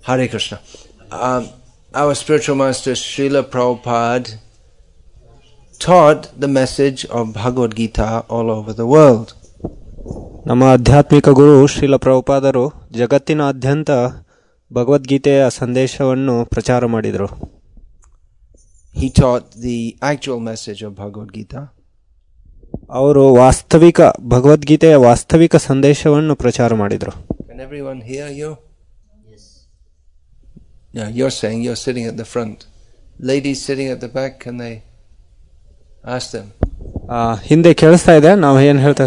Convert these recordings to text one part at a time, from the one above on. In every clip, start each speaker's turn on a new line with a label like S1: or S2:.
S1: Hare Krishna. Our spiritual master Srila Prabhupada taught the message of Bhagavad Gita all over the world.
S2: ನಮ್ಮ ಆಧ್ಯಾತ್ಮಿಕ ಗುರು ಶ್ರೀಲ ಪ್ರಭುಪಾದರು ಜಗತ್ತಿನಾದ್ಯಂತ ಭಗವದ್ಗೀತೆಯ ಸಂದೇಶವನ್ನು ಪ್ರಚಾರ ಮಾಡಿದರು.
S1: He taught the actual message of Bhagavad Gita.
S2: ಅವರು ವಾಸ್ತವಿಕ ಭಗವದ್ಗೀತೆಯ ವಾಸ್ತವಿಕ ಸಂದೇಶವನ್ನು ಪ್ರಚಾರ ಮಾಡಿದರು.
S1: Can everyone hear you? Yes. Yeah, you're saying you're sitting at the front. Ladies sitting at the back, can they ask them?
S2: ಹಿಂದೆ ಕೇಳಿಸ್ತಾ ಇದೆ, ನಾವು ಏನು ಹೇಳ್ತಾ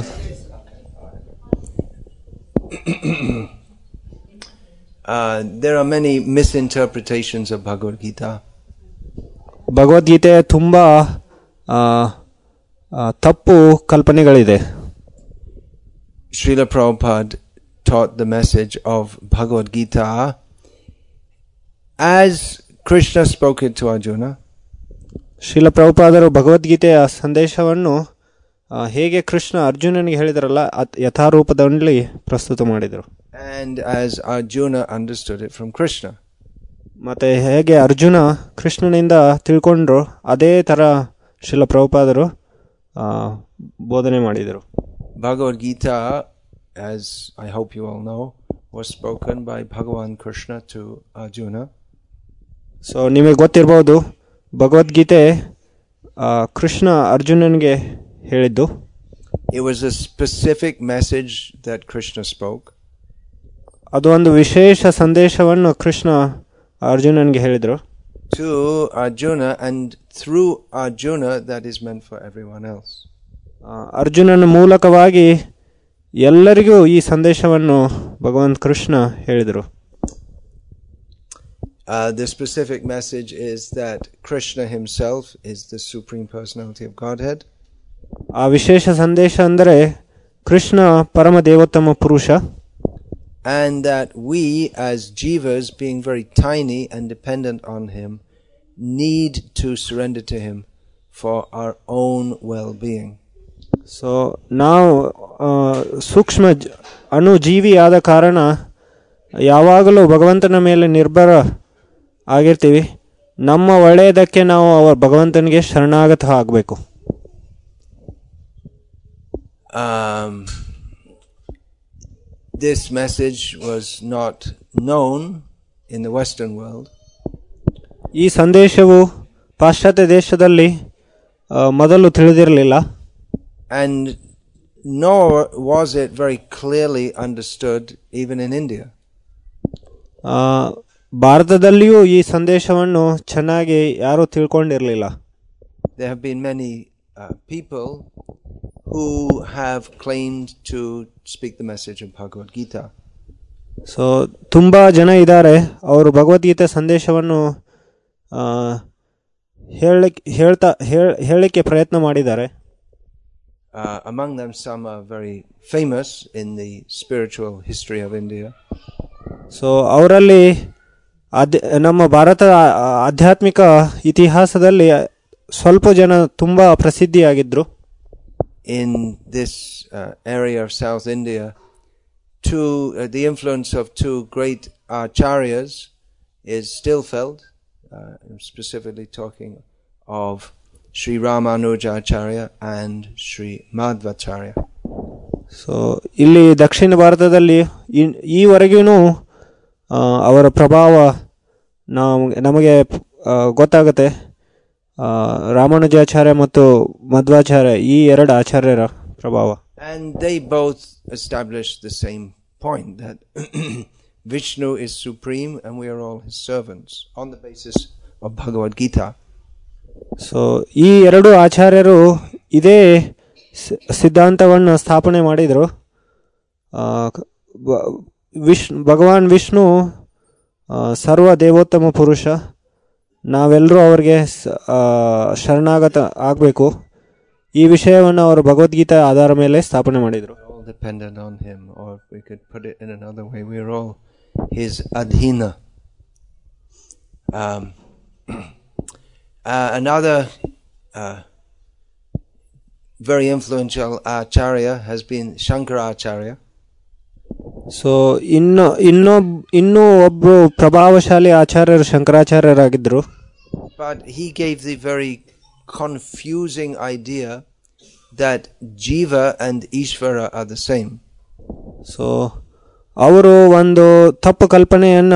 S1: there are many misinterpretations of Bhagavad Gita.
S2: ಭಗವದ್ಗೀತೆಯ ತುಂಬಾ ತಪ್ಪು ಕಲ್ಪನೆಗಳಿದೆ.
S1: Srila Prabhupada taught the message of Bhagavad Gita as Krishna spoke it to Arjuna.
S2: Srila ಪ್ರಭುಪಾದರು ಭಗವದ್ಗೀತೆಯ ಸಂದೇಶವನ್ನು ಹೇಗೆ ಕೃಷ್ಣ ಅರ್ಜುನನಿಗೆ ಹೇಳಿದರಲ್ಲ ಯಥಾರೂಪದಲ್ಲಿ ಪ್ರಸ್ತುತ ಮಾಡಿದರು.
S1: And as Arjuna understood it from Krishna.
S2: ಮತ್ತೆ ಹೇಗೆ ಅರ್ಜುನ ಕೃಷ್ಣನಿಂದ ತಿಳ್ಕೊಂಡ್ರು ಅದೇ ತರ ಶ್ರೀಲ ಪ್ರಭುಪಾದರು ಬೋಧನೆ ಮಾಡಿದರು.
S1: Bhagavad Gita, as I hope you all know, was spoken by Bhagavan Krishna to Arjuna.
S2: So ನಿಮಗೆ ಗೊತ್ತಿರಬಹುದು ಭಗವದ್ಗೀತೆ ಕೃಷ್ಣ ಅರ್ಜುನನಿಗೆ ಹೇಳಿದ್ದು.
S1: It was a specific message that Krishna spoke.
S2: ಅದು ಒಂದು ವಿಶೇಷ ಸಂದೇಶವನ್ನು ಕೃಷ್ಣ ಅರ್ಜುನನಿಗೆ ಹೇಳಿದರು.
S1: To Arjuna, and through Arjuna that is meant for everyone else.
S2: ಅರ್ಜುನನ ಮೂಲಕವಾಗಿ ಎಲ್ಲರಿಗೂ ಈ ಸಂದೇಶವನ್ನು ಭಗವಂತ ಕೃಷ್ಣ ಹೇಳಿದರು.
S1: The specific message is that Krishna himself is the supreme personality of Godhead.
S2: ಆ ವಿಶೇಷ ಸಂದೇಶ ಅಂದರೆ ಕೃಷ್ಣ ಪರಮ ದೇವೋತ್ತಮ ಪುರುಷ.
S1: And that we as jivas, being very tiny and dependent on him, need to surrender to him for our own well-being.
S2: So ನಾವು ಸೂಕ್ಷ್ಮ ಅಣು ಜೀವಿಯಾದ ಕಾರಣ ಯಾವಾಗಲೂ ಭಗವಂತನ ಮೇಲೆ ನಿರ್ಭರ ಆಗಿರ್ತೀವಿ. ನಮ್ಮ ಒಳ್ಳೆಯದಕ್ಕೆ ನಾವು ಭಗವಂತನಿಗೆ ಶರಣಾಗತ ಆಗಬೇಕು.
S1: This message was not known in the Western world.
S2: ಈ ಸಂದೇಶವು ಪಾಶ್ಚಾತ್ಯ ದೇಶದಲ್ಲಿ ಮೊದಲು ತಿಳಿದಿರಲಿಲ್ಲ.
S1: And nor was it very clearly understood even in India.
S2: ಭಾರತದಲ್ಲಿಯೂ ಈ ಸಂದೇಶವನ್ನು ಚೆನ್ನಾಗಿ ಯಾರೂ ತಿಳ್ಕೊಂಡಿರಲಿಲ್ಲ.
S1: There have been many people who have claimed to speak the message of Bhagavad Gita.
S2: So ತುಂಬಾ ಜನ ಇದ್ದಾರೆ, ಅವರು ಭಗವದ್ಗೀತೆ ಸಂದೇಶವನ್ನು ಹೇಳಲಿಕ್ಕೆ ಪ್ರಯತ್ನ ಮಾಡಿದ್ದಾರೆ.
S1: Among them some are very famous in the spiritual history of India.
S2: So ಅವರಲ್ಲಿ ನಮ್ಮ ಭಾರತದ ಆಧ್ಯಾತ್ಮಿಕ ಇತಿಹಾಸದಲ್ಲಿ ಸ್ವಲ್ಪ ಜನ ತುಂಬಾ ಪ್ರಸಿದ್ಧಿಯಾಗಿದ್ರು.
S1: In this area of South India, the influence of two great acharyas is still felt. I'm specifically talking of Sri Ramanujacharya and Sri Madhvacharya.
S2: So ಇಲ್ಲಿ ದಕ್ಷಿಣ ಭಾರತದಲ್ಲಿ ಈವರೆಗೂ ಅವರ ಪ್ರಭಾವ ನಮಗೆ ಗೊತ್ತಾಗುತ್ತೆ. ರಾಮಾನುಜಾಚಾರ್ಯ ಮತ್ತು ಮಧ್ವಾಚಾರ್ಯ ಈ ಎರಡು ಆಚಾರ್ಯರ ಪ್ರಭಾವ.
S1: And they both established the same point, that Vishnu is supreme and we are all his servants, on the basis of Bhagavad Gita.
S2: So ಈ ಎರಡು ಆಚಾರ್ಯರು ಇದೇ ಸಿದ್ಧಾಂತವನ್ನು ಸ್ಥಾಪನೆ ಮಾಡಿದರು. ಭಗವಾನ್ ವಿಷ್ಣು ಸರ್ವ ದೇವೋತ್ತಮ ಪುರುಷ, ನಾವೆಲ್ಲರೂ ಅವರಿಗೆ ಶರಣಾಗತ ಆಗಬೇಕು. ಈ ವಿಷಯವನ್ನು ಅವರು ಭಗವದ್ಗೀತೆ ಆಧಾರ ಮೇಲೆ ಸ್ಥಾಪನೆ ಮಾಡಿದರು.
S1: Dependent on him, or we could put it in another way, we are all his adhina. Another very influential acharya has been Shankaracharya.
S2: So ಇನ್ನೂ ಒಬ್ರು ಪ್ರಭಾವಶಾಲಿ ಆಚಾರ್ಯರು ಶಂಕರಾಚಾರ್ಯರಾಗಿದ್ದರು.
S1: But he gave the very confusing idea that Jiva and Ishvara are the same.
S2: So ಅವರು ಒಂದು ತಪ್ಪು ಕಲ್ಪನೆಯನ್ನ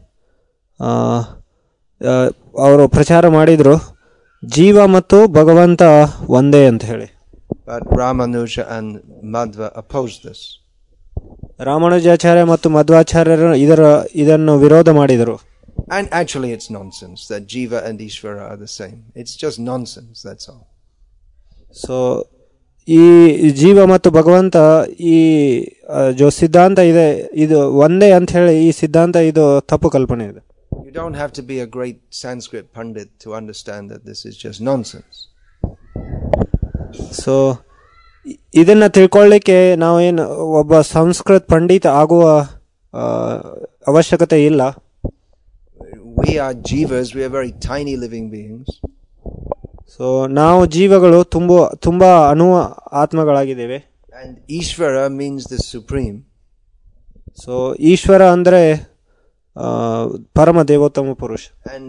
S2: ಅವರು ಪ್ರಚಾರ ಮಾಡಿದ್ರು, ಜೀವ ಮತ್ತು ಭಗವಂತ ಒಂದೇ ಅಂತ ಹೇಳಿ.
S1: But Ramanuja and Madhva opposed this.
S2: Ramanujacharya ಮತ್ತು ಮಧ್ವಾಚಾರ್ಯರು ಇದನ್ನು ವಿರೋಧ ಮಾಡಿದರು.
S1: And actually it's nonsense that Jiva and Ishvara are the same. It's just nonsense, that's all.
S2: So ಈ ಜೀವ ಮತ್ತು ಭಗವಂತ ಈ ಜೋ ಸಿದ್ಧಾಂತ ಇದೆ, ಇದು ಒಂದೇ ಅಂತ ಹೇಳಿ ಈ ಸಿದ್ಧಾಂತ ಇದು ತಪ್ಪು ಕಲ್ಪನೆ ಇದೆ.
S1: You don't have to be a great Sanskrit Pandit to understand that this is just nonsense.
S2: So ಇದನ್ನ ತಿಳ್ಕೊಳ್ಳಿಕ್ಕೆ ನಾವೇನು ಒಬ್ಬ ಸಂಸ್ಕೃತ ಪಂಡಿತ ಆಗುವ ಅವಶ್ಯಕತೆ ಇಲ್ಲ.
S1: We are jivas, we are very tiny living beings.
S2: So ನಾವು ಜೀವಗಳು ತುಂಬಾ ಅಣುವ ಆತ್ಮಗಳಾಗಿದ್ದೇವೆ.
S1: And Ishvara means the supreme.
S2: So Ishvara ಅಂದ್ರೆ ಪರಮ ದೇವೋತ್ತಮ ಪುರುಷ.
S1: And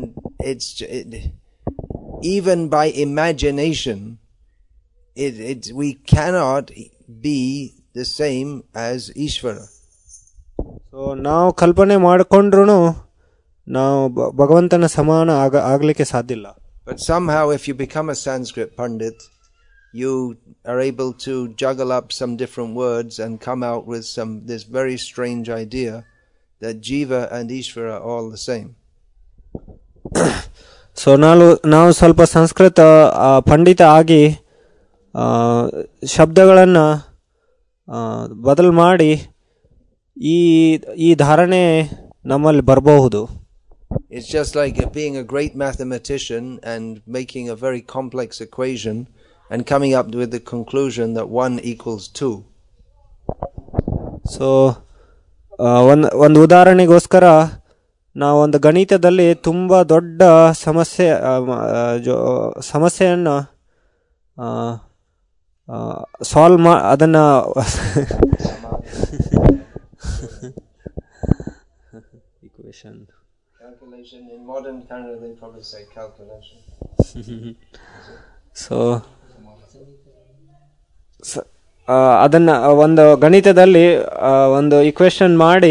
S1: even by imagination, we cannot be the same as Ishvara.
S2: So ನಾವು ಕಲ್ಪನೆ ಮಾಡಿಕೊಂಡ್ರು ನಾವು ಭಗವಂತನ ಸಮಾನ ಆಗ್ಲಿಕ್ಕೆ ಸಾಧ್ಯ ಇಲ್ಲ.
S1: But somehow if you become a Sanskrit Pandit, you are able to juggle up some different words and come out with this very strange idea that Jiva and Ishvara are all the same.
S2: So ನಾವು ಸ್ವಲ್ಪ ಸಂಸ್ಕೃತ ಪಂಡಿತ ಆಗಿ ಶಬ್ದಗಳನ್ನ ಬದಲು ಮಾಡಿ ಈ ಧಾರಣೆ ನಮ್ಮಲ್ಲಿ ಬರಬಹುದು.
S1: It's just like being a great mathematician and making a very complex equation and coming up with the conclusion that 1 equals 2.
S2: So ಒಂದು ಉದಾಹರಣೆಗೋಸ್ಕರ ನಾವು ಒಂದು ಗಣಿತದಲ್ಲಿ ತುಂಬಾ ದೊಡ್ಡ ಸಮಸ್ಯೆಯನ್ನ ಸಾಲ್ವ್ ಅದನ್ನ equation.
S1: Calculation. In modern Canada they probably say calculation.
S2: So ಅದನ್ನ ಒಂದು ಗಣಿತದಲ್ಲಿ ಒಂದು ಇಕ್ವೇಶನ್ ಮಾಡಿ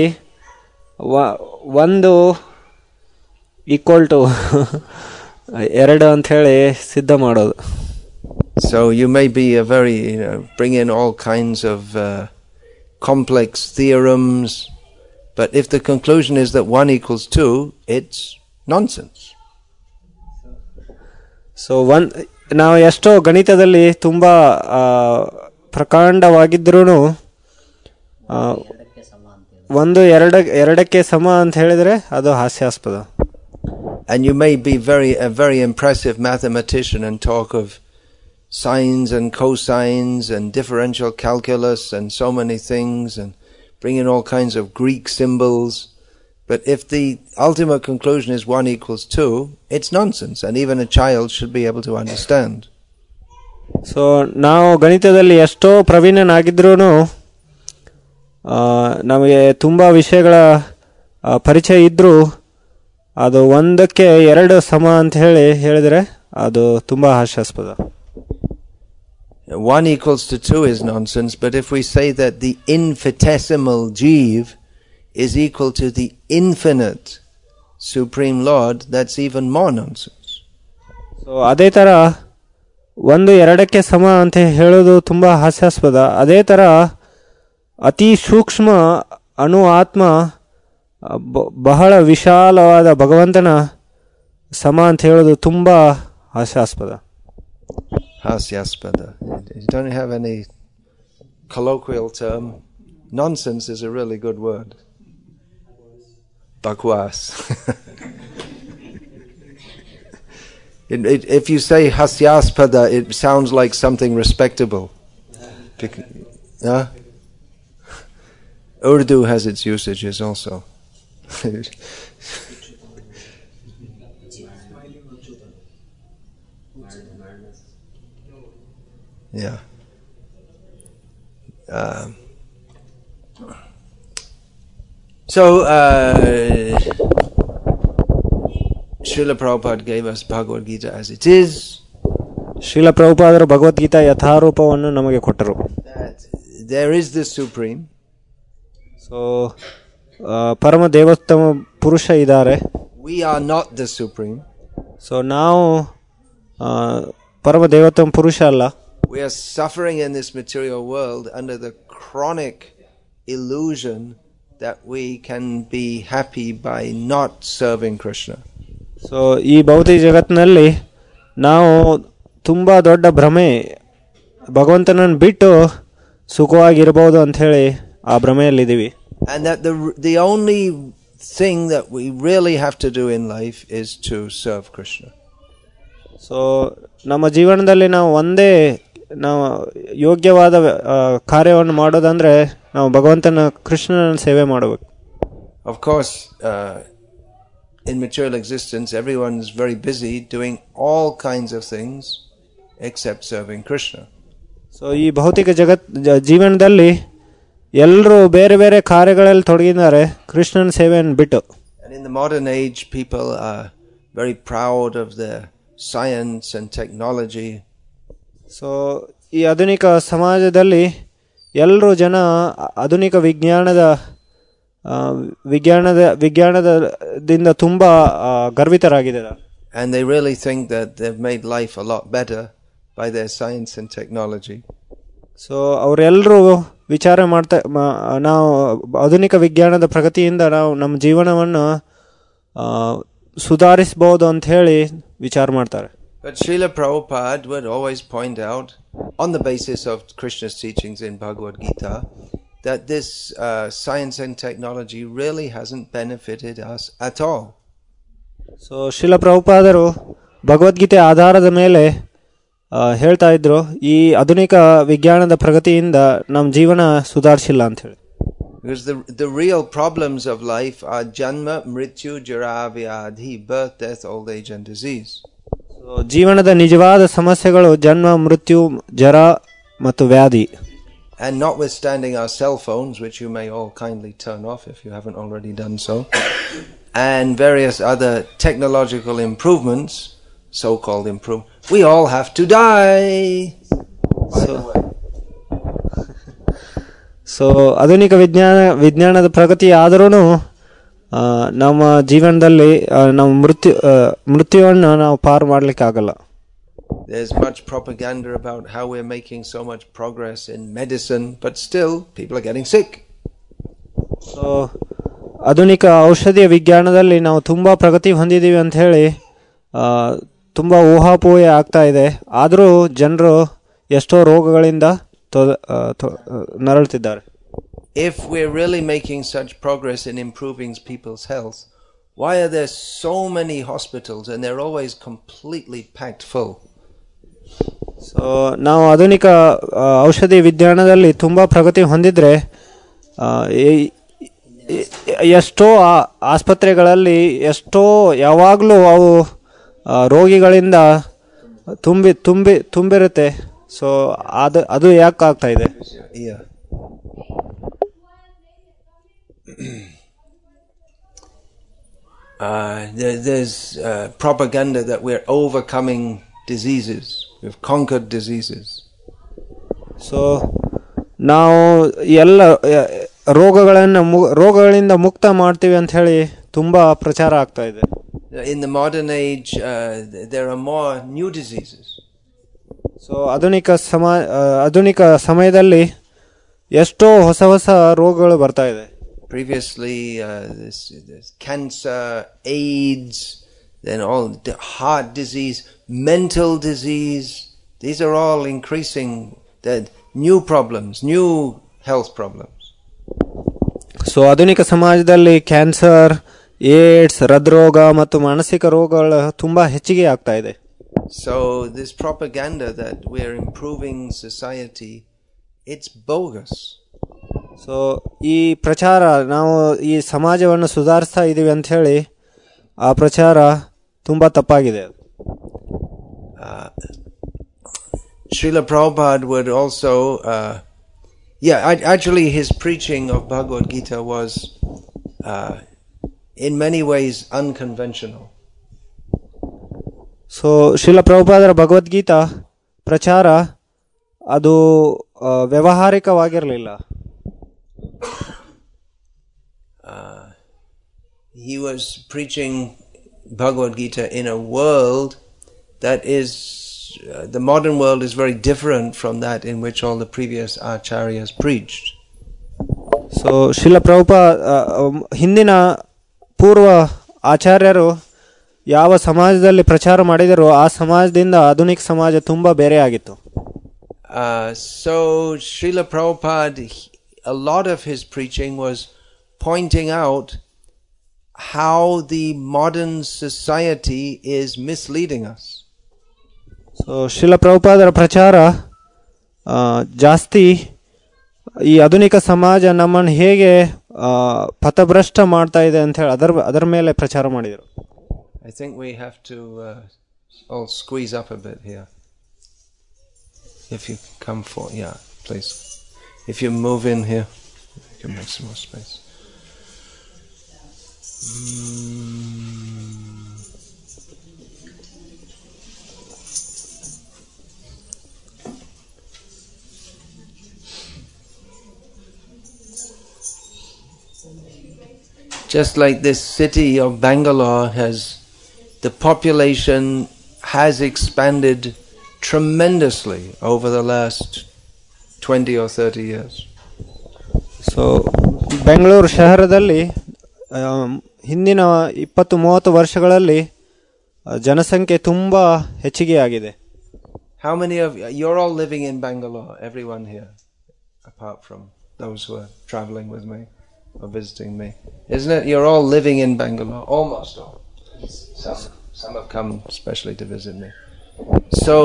S2: 1 ಈಕ್ವಲ್ ಟು 2 ಅಂತ ಹೇಳಿ ಸಿದ್ಧ ಮಾಡೋದು.
S1: So you may be bring in all kinds of complex theorems, but if the conclusion is that 1 equals 2, it's nonsense.
S2: So ನಾವು ಎಷ್ಟೋ ಗಣಿತದಲ್ಲಿ ತುಂಬಾ ಪ್ರಕಾಂಡವಾಗಿದ್ರೂ 1 2ಕ್ಕೆ ಸಮ ಅಂತ ಹೇಳಿದ್ರೆ ಅದು ಹಾಸ್ಯಾಸ್ಪದ.
S1: And you may be a very impressive mathematician and talk of sines and cosines and differential calculus and so many things and bring in all kinds of Greek symbols. But if the ultimate conclusion is 1 equals 2, it's nonsense, and even a child should be able to understand.
S2: So ನಾವು ಗಣಿತದಲ್ಲಿ ಎಷ್ಟೋ ಪ್ರವೀಣನಾಗಿದ್ರೂ ನಮಗೆ ತುಂಬಾ ವಿಷಯಗಳ ಪರಿಚಯ ಇದ್ರೂ ಅದು 1ಕ್ಕೆ 2 ಸಮ ಅಂತ ಹೇಳಿದ್ರೆ ಅದು ತುಂಬಾ ಹಾಸ್ಯಾಸ್ಪದ.
S1: 1 equals to 2 is nonsense, but if we say that the infinitesimal Jeev is equal to the infinite Supreme Lord, that's even more nonsense.
S2: So ಅದೇ ತರ 1 2ಕ್ಕೆ ಸಮ ಅಂತ ಹೇಳೋದು ತುಂಬಾ ಹಾಸ್ಯಾಸ್ಪದ. ಅದೇ ತರ ಅತಿ ಸೂಕ್ಷ್ಮ ಅಣು ಆತ್ಮ ಬಹಳ ವಿಶಾಲವಾದ ಭಗವಂತನ ಸಮ ಅಂತ ಹೇಳೋದು ತುಂಬಾ ಹಾಸ್ಯಾಸ್ಪದ.
S1: Hasyaspada. You don't have any colloquial term. Nonsense is a really good word. Bakwas. If you say hasyaspada, it sounds like something respectable. Urdu has its usages also. Yeah. So, Srila Prabhupada gave us Bhagavad Gita as it is.
S2: Srila ಪ್ರಭುಪಾದರು Bhagavad Gita ಯಥಾರೂಪವನ್ನು ನಮಗೆ ಕೊಟ್ಟರು.
S1: There is the Supreme.
S2: So ಪರಮ ದೇವೋತ್ತಮ ಪುರುಷ ಇದ್ದಾರೆ.
S1: We are not the Supreme.
S2: So ನಾವು ಪರಮ ದೇವೋತ್ತಮ ಪುರುಷ ಅಲ್ಲ.
S1: We are suffering in this material world under the chronic illusion that we can be happy by not serving Krishna.
S2: So ಈ ಭೌತಿಕ ಜಗತ್ತಿನಲ್ಲಿ ನಾವು ತುಂಬಾ ದೊಡ್ಡ ಭ್ರಮೆ, ಭಗವಂತನನ್ನು ಬಿಟ್ಟು ಸುಖವಾಗಿರಬಹುದು ಅಂತ ಹೇಳಿ ಆ ಭ್ರಮೆಯಲ್ಲಿದ್ದೀವಿ.
S1: And that the only thing that we really have to do in life is to serve Krishna.
S2: So ನಮ್ಮ ಜೀವನದಲ್ಲಿ ನಾವು ಒಂದೇ ಯೋಗ್ಯವಾದ ಕಾರ್ಯವನ್ನು ಮಾಡೋದಂದ್ರೆ ನಾವು ಭಗವಂತನ ಕೃಷ್ಣನ ಸೇವೆ ಮಾಡಬೇಕು.
S1: Of course, in material existence, everyone is very busy doing all kinds of things except serving Krishna.
S2: So ಈ ಭೌತಿಕ ಜೀವನದಲ್ಲಿ ಎಲ್ಲರೂ ಬೇರೆ ಬೇರೆ ಕಾರ್ಯಗಳಲ್ಲಿ ತೊಡಗಿದ್ದಾರೆ ಕೃಷ್ಣನ ಸೇವೆಯನ್ನು ಬಿಟ್ಟು.
S1: And in the modern age, people are very proud of their science and technology.
S2: So ಈ ಆಧುನಿಕ ಸಮಾಜದಲ್ಲಿ ಎಲ್ಲರೂ ಜನ ಆಧುನಿಕ ವಿಜ್ಞಾನದಿಂದ ತುಂಬಾ ಗರ್ವಿತರಾಗಿದ್ದಾರೆ.
S1: And they really think that they've made life a lot better by their science and technology.
S2: So ಅವರೆಲ್ಲರೂ ವಿಚಾರ ಮಾಡ್ತಾ ನಾವು ಆಧುನಿಕ ವಿಜ್ಞಾನದ ಪ್ರಗತಿಯಿಂದ ನಾವು ನಮ್ಮ ಜೀವನವನ್ನು ಸುಧಾರಿಸಬಹುದು ಅಂತ ಹೇಳಿ ವಿಚಾರ ಮಾಡ್ತಾರೆ.
S1: But Srila Prabhupada would always point out, on the basis of Krishna's teachings in Bhagavad Gita, that this science and technology really hasn't benefited us at all.
S2: So Srila ಪ್ರಭುಪಾದರು ಭಗವದ್ಗೀತೆ ಆಧಾರದ ಮೇಲೆ ಹೇಳ್ತಾ ಇದ್ರು, ಈ ಆಧುನಿಕ ವಿಜ್ಞಾನದ ಪ್ರಗತಿಯಿಂದ ನಮ್ಮ ಜೀವನ ಸುಧಾರಿಸಿಲ್ಲ ಅಂತ ಹೇಳಿ.
S1: Because the real problems of life are janma, mrityu, jara, vyadhi, birth, death, old age and disease.
S2: So ಜೀವನದ ನಿಜವಾದ ಸಮಸ್ಯೆಗಳು ಜನ್ಮ, ಮೃತ್ಯು, ಜರ ಮತ್ತು ವ್ಯಾಧಿ.
S1: And notwithstanding our cell phones, which you may all kindly turn off if you haven't already done so, and various other technological improvements, so-called we all have to die.
S2: So ಆಧುನಿಕ ವಿಜ್ಞಾನದ ಪ್ರಗತಿ ಆದರೂ ನಮ್ಮ ಜೀವನದಲ್ಲಿ ನಾವು ಮೃತ್ಯುವನ್ನು ನಾವು ಪಾರು ಮಾಡಲಿಕ್ಕೆ ಆಗಲ್ಲ.
S1: There's much propaganda about how we're making so much progress in medicine, but still people are getting sick.
S2: So ಆಧುನಿಕ ಔಷಧಿಯ ವಿಜ್ಞಾನದಲ್ಲಿ ನಾವು ತುಂಬಾ ಪ್ರಗತಿ ಹೊಂದಿದ್ದೀವಿ ಅಂತ ಹೇಳಿ ತುಂಬಾ ಊಹಾಪೋಹ ಆಗ್ತಾ ಇದೆ. ಆದರೂ ಜನರು ಎಷ್ಟೋ ರೋಗಗಳಿಂದ ನರಳುತ್ತಿದ್ದಾರೆ.
S1: If we're really making such progress in improving people's health, why are there so many hospitals and they're always completely packed full?
S2: So ನಾವು ಆಧುನಿಕ ಔಷಧಿ ವಿಜ್ಞಾನದಲ್ಲಿ ತುಂಬಾ ಪ್ರಗತಿ ಹೊಂದಿದ್ರೆ ಎಷ್ಟೋ ಆಸ್ಪತ್ರೆಗಳಲ್ಲಿ ಎಷ್ಟೋ ಯಾವಾಗಲೂ ಅವು ರೋಗಿಗಳಿಂದ ತುಂಬಿರುತ್ತೆ. ಸೊ ಅದು ಯಾಕೆ ಆಗ್ತಾ ಇದೆ?
S1: There's propaganda that we're overcoming diseases. We've conquered diseases.
S2: So ನಾವು ಎಲ್ಲ ರೋಗಗಳಿಂದ ಮುಕ್ತ ಮಾಡ್ತೀವಿ ಅಂತ ಹೇಳಿ ತುಂಬಾ ಪ್ರಚಾರ ಆಗ್ತಾ ಇದೆ.
S1: In the modern age, there are more new diseases.
S2: So ಆಧುನಿಕ ಸಮಯದಲ್ಲಿ ಎಷ್ಟೋ ಹೊಸ ರೋಗಗಳು ಬರ್ತಾ ಇದೆ.
S1: Previously, this cancer, AIDS, then all the heart disease, mental disease. These are all increasing. The new problems, new health problems.
S2: So ಆಧುನಿಕ ಸಮಾಜದಲ್ಲಿ cancer, AIDS, ಹೃದ್ರೋಗ ಮತ್ತು ಮಾನಸಿಕ ರೋಗಗಳು ತುಂಬಾ ಹೆಚ್ಚಿಗೆ ಆಗ್ತಾ ಇದೆ.
S1: So this propaganda that we're improving society, it's bogus.
S2: So ಈ ಪ್ರಚಾರ ನಾವು ಈ ಸಮಾಜವನ್ನು ಸುಧಾರಿಸ್ತಾ ಇದೀವಿ ಅಂತ ಹೇಳಿ ಆ ಪ್ರಚಾರ ತುಂಬಾ ತಪ್ಪಾಗಿದೆ.
S1: Srila Prabhupada would also, actually his preaching of Bhagavad Gita was in many ways unconventional.
S2: So Srila ಪ್ರಭುಪಾದರ ಭಗವದ್ಗೀತಾ ಪ್ರಚಾರ ಅದು ವ್ಯಾವಹಾರಿಕವಾಗಿರಲಿಲ್ಲ.
S1: He was preaching Bhagavad Gita in a world that is, the modern world is very different from that in which all the previous acharyas preached.
S2: So Srila Prabhupada ಹಿಂದಿನ ಪೂರ್ವ ಆಚಾರ್ಯರು ಯಾವ ಸಮಾಜದಲ್ಲಿ ಪ್ರಚಾರ ಮಾಡಿದರೋ ಆ ಸಮಾಜದಿಂದ ಆಧುನಿಕ ಸಮಾಜ ತುಂಬಾ ಬೇರೆ ಆಗಿತ್ತು.
S1: So Srila Prabhupada, a lot of his preaching was pointing out how the modern society is misleading us.
S2: So Srila ಪ್ರಭುಪಾದರ ಪ್ರಚಾರ ಜಾಸ್ತಿ ಈ ಆಧುನಿಕ ಸಮಾಜ ನಮ್ಮನ್ನು ಹೇಗೆ ಪಥಭ್ರಷ್ಟ ಮಾಡ್ತಾ ಇದೆ ಅಂತ ಹೇಳಿ ಅದರ ಮೇಲೆ ಪ್ರಚಾರ ಮಾಡಿದರು.
S1: I think we have to all squeeze up a bit here. If you come for, yeah, please. If you move in here, you can make some more space. Just like this city of Bangalore the population has expanded tremendously over the last 20 or 30 years.
S2: So Bengaluru ಶಹರದಲ್ಲಿ ಹಿಂದಿನ 20-30 ವರ್ಷಗಳಲ್ಲಿ ಜನಸಂಖ್ಯೆ ತುಂಬಾ ಹೆಚ್ಚಿಗೆ ಆಗಿದೆ.
S1: How many of you're all living in Bangalore? Everyone here, apart from those who are traveling with me or visiting me, isn't it? You're all living in Bangalore, almost all. Some have come especially to visit me. So,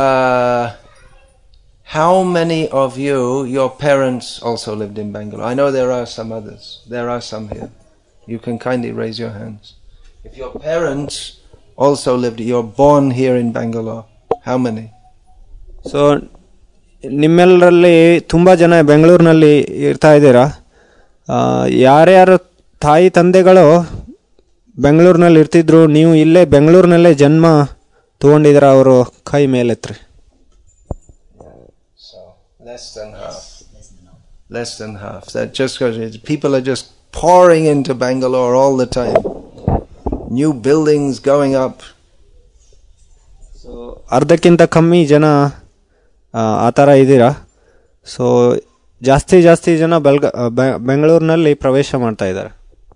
S1: how many of you, your parents also lived in Bangalore? I know there are some others. There are some here. You can kindly raise your hands. If your parents also lived, you're born here in Bangalore, how many?
S2: So ನಿಮ್ಮೆಲ್ಲರಲ್ಲಿ ತುಂಬ ಜನ ಬೆಂಗಳೂರಿನಲ್ಲಿ ಇರ್ತಾ ಇದ್ದೀರಾ. ಯಾರ್ಯಾರ ತಾಯಿ ತಂದೆಗಳು ಬೆಂಗಳೂರಿನಲ್ಲಿ ಇರ್ತಿದ್ರು, ನೀವು ಇಲ್ಲೇ ಬೆಂಗಳೂರಿನಲ್ಲೇ ಜನ್ಮ ತಗೊಂಡಿದ್ದೀರಾ, ಅವರು ಕೈ ಮೇಲೆತ್ರಿ.
S1: Less than half. That just because people are just pouring into Bangalore all the time. New buildings going up.
S2: So ಅರ್ಧಕ್ಕಿಂತ ಕಮ್ಮಿ ಜನ ಆ ಥರ ಇದ್ದೀರಾ. ಸೊ ಜಾಸ್ತಿ ಜನ ಬೆಂಗಳೂರಿನಲ್ಲಿ ಪ್ರವೇಶ ಮಾಡ್ತಾ ಇದ್ದಾರೆ.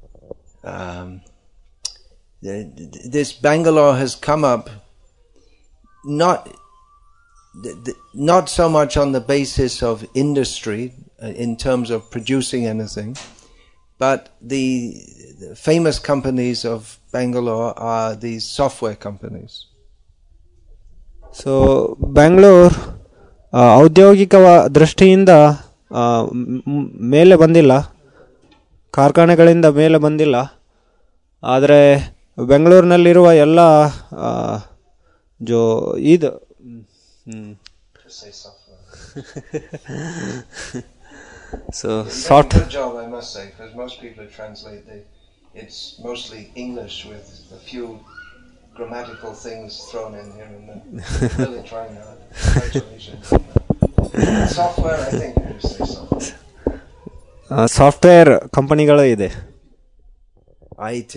S1: This Bangalore has come up not so much on the basis of industry in terms of producing anything, but the famous companies of Bangalore are these software companies.
S2: So Bengaluru ಔದ್ಯೋಗಿಕ ದೃಷ್ಟಿಯಿಂದ ಮೇಲೆ ಬಂದಿಲ್ಲ, ಕಾರ್ಖಾನೆಗಳಿಂದ ಮೇಲೆ ಬಂದಿಲ್ಲ. ಆದರೆ ಬೆಂಗಳೂರಿನಲ್ಲಿರುವ ಎಲ್ಲ ಇದು so soft
S1: job, I must say, because most people translate it's mostly English with a few grammatical things thrown in here and there. Really trying hard. Congratulations. Software, I think you say software.
S2: Software ಕಂಪನಿಗಳು ಇದೆ.
S1: IT.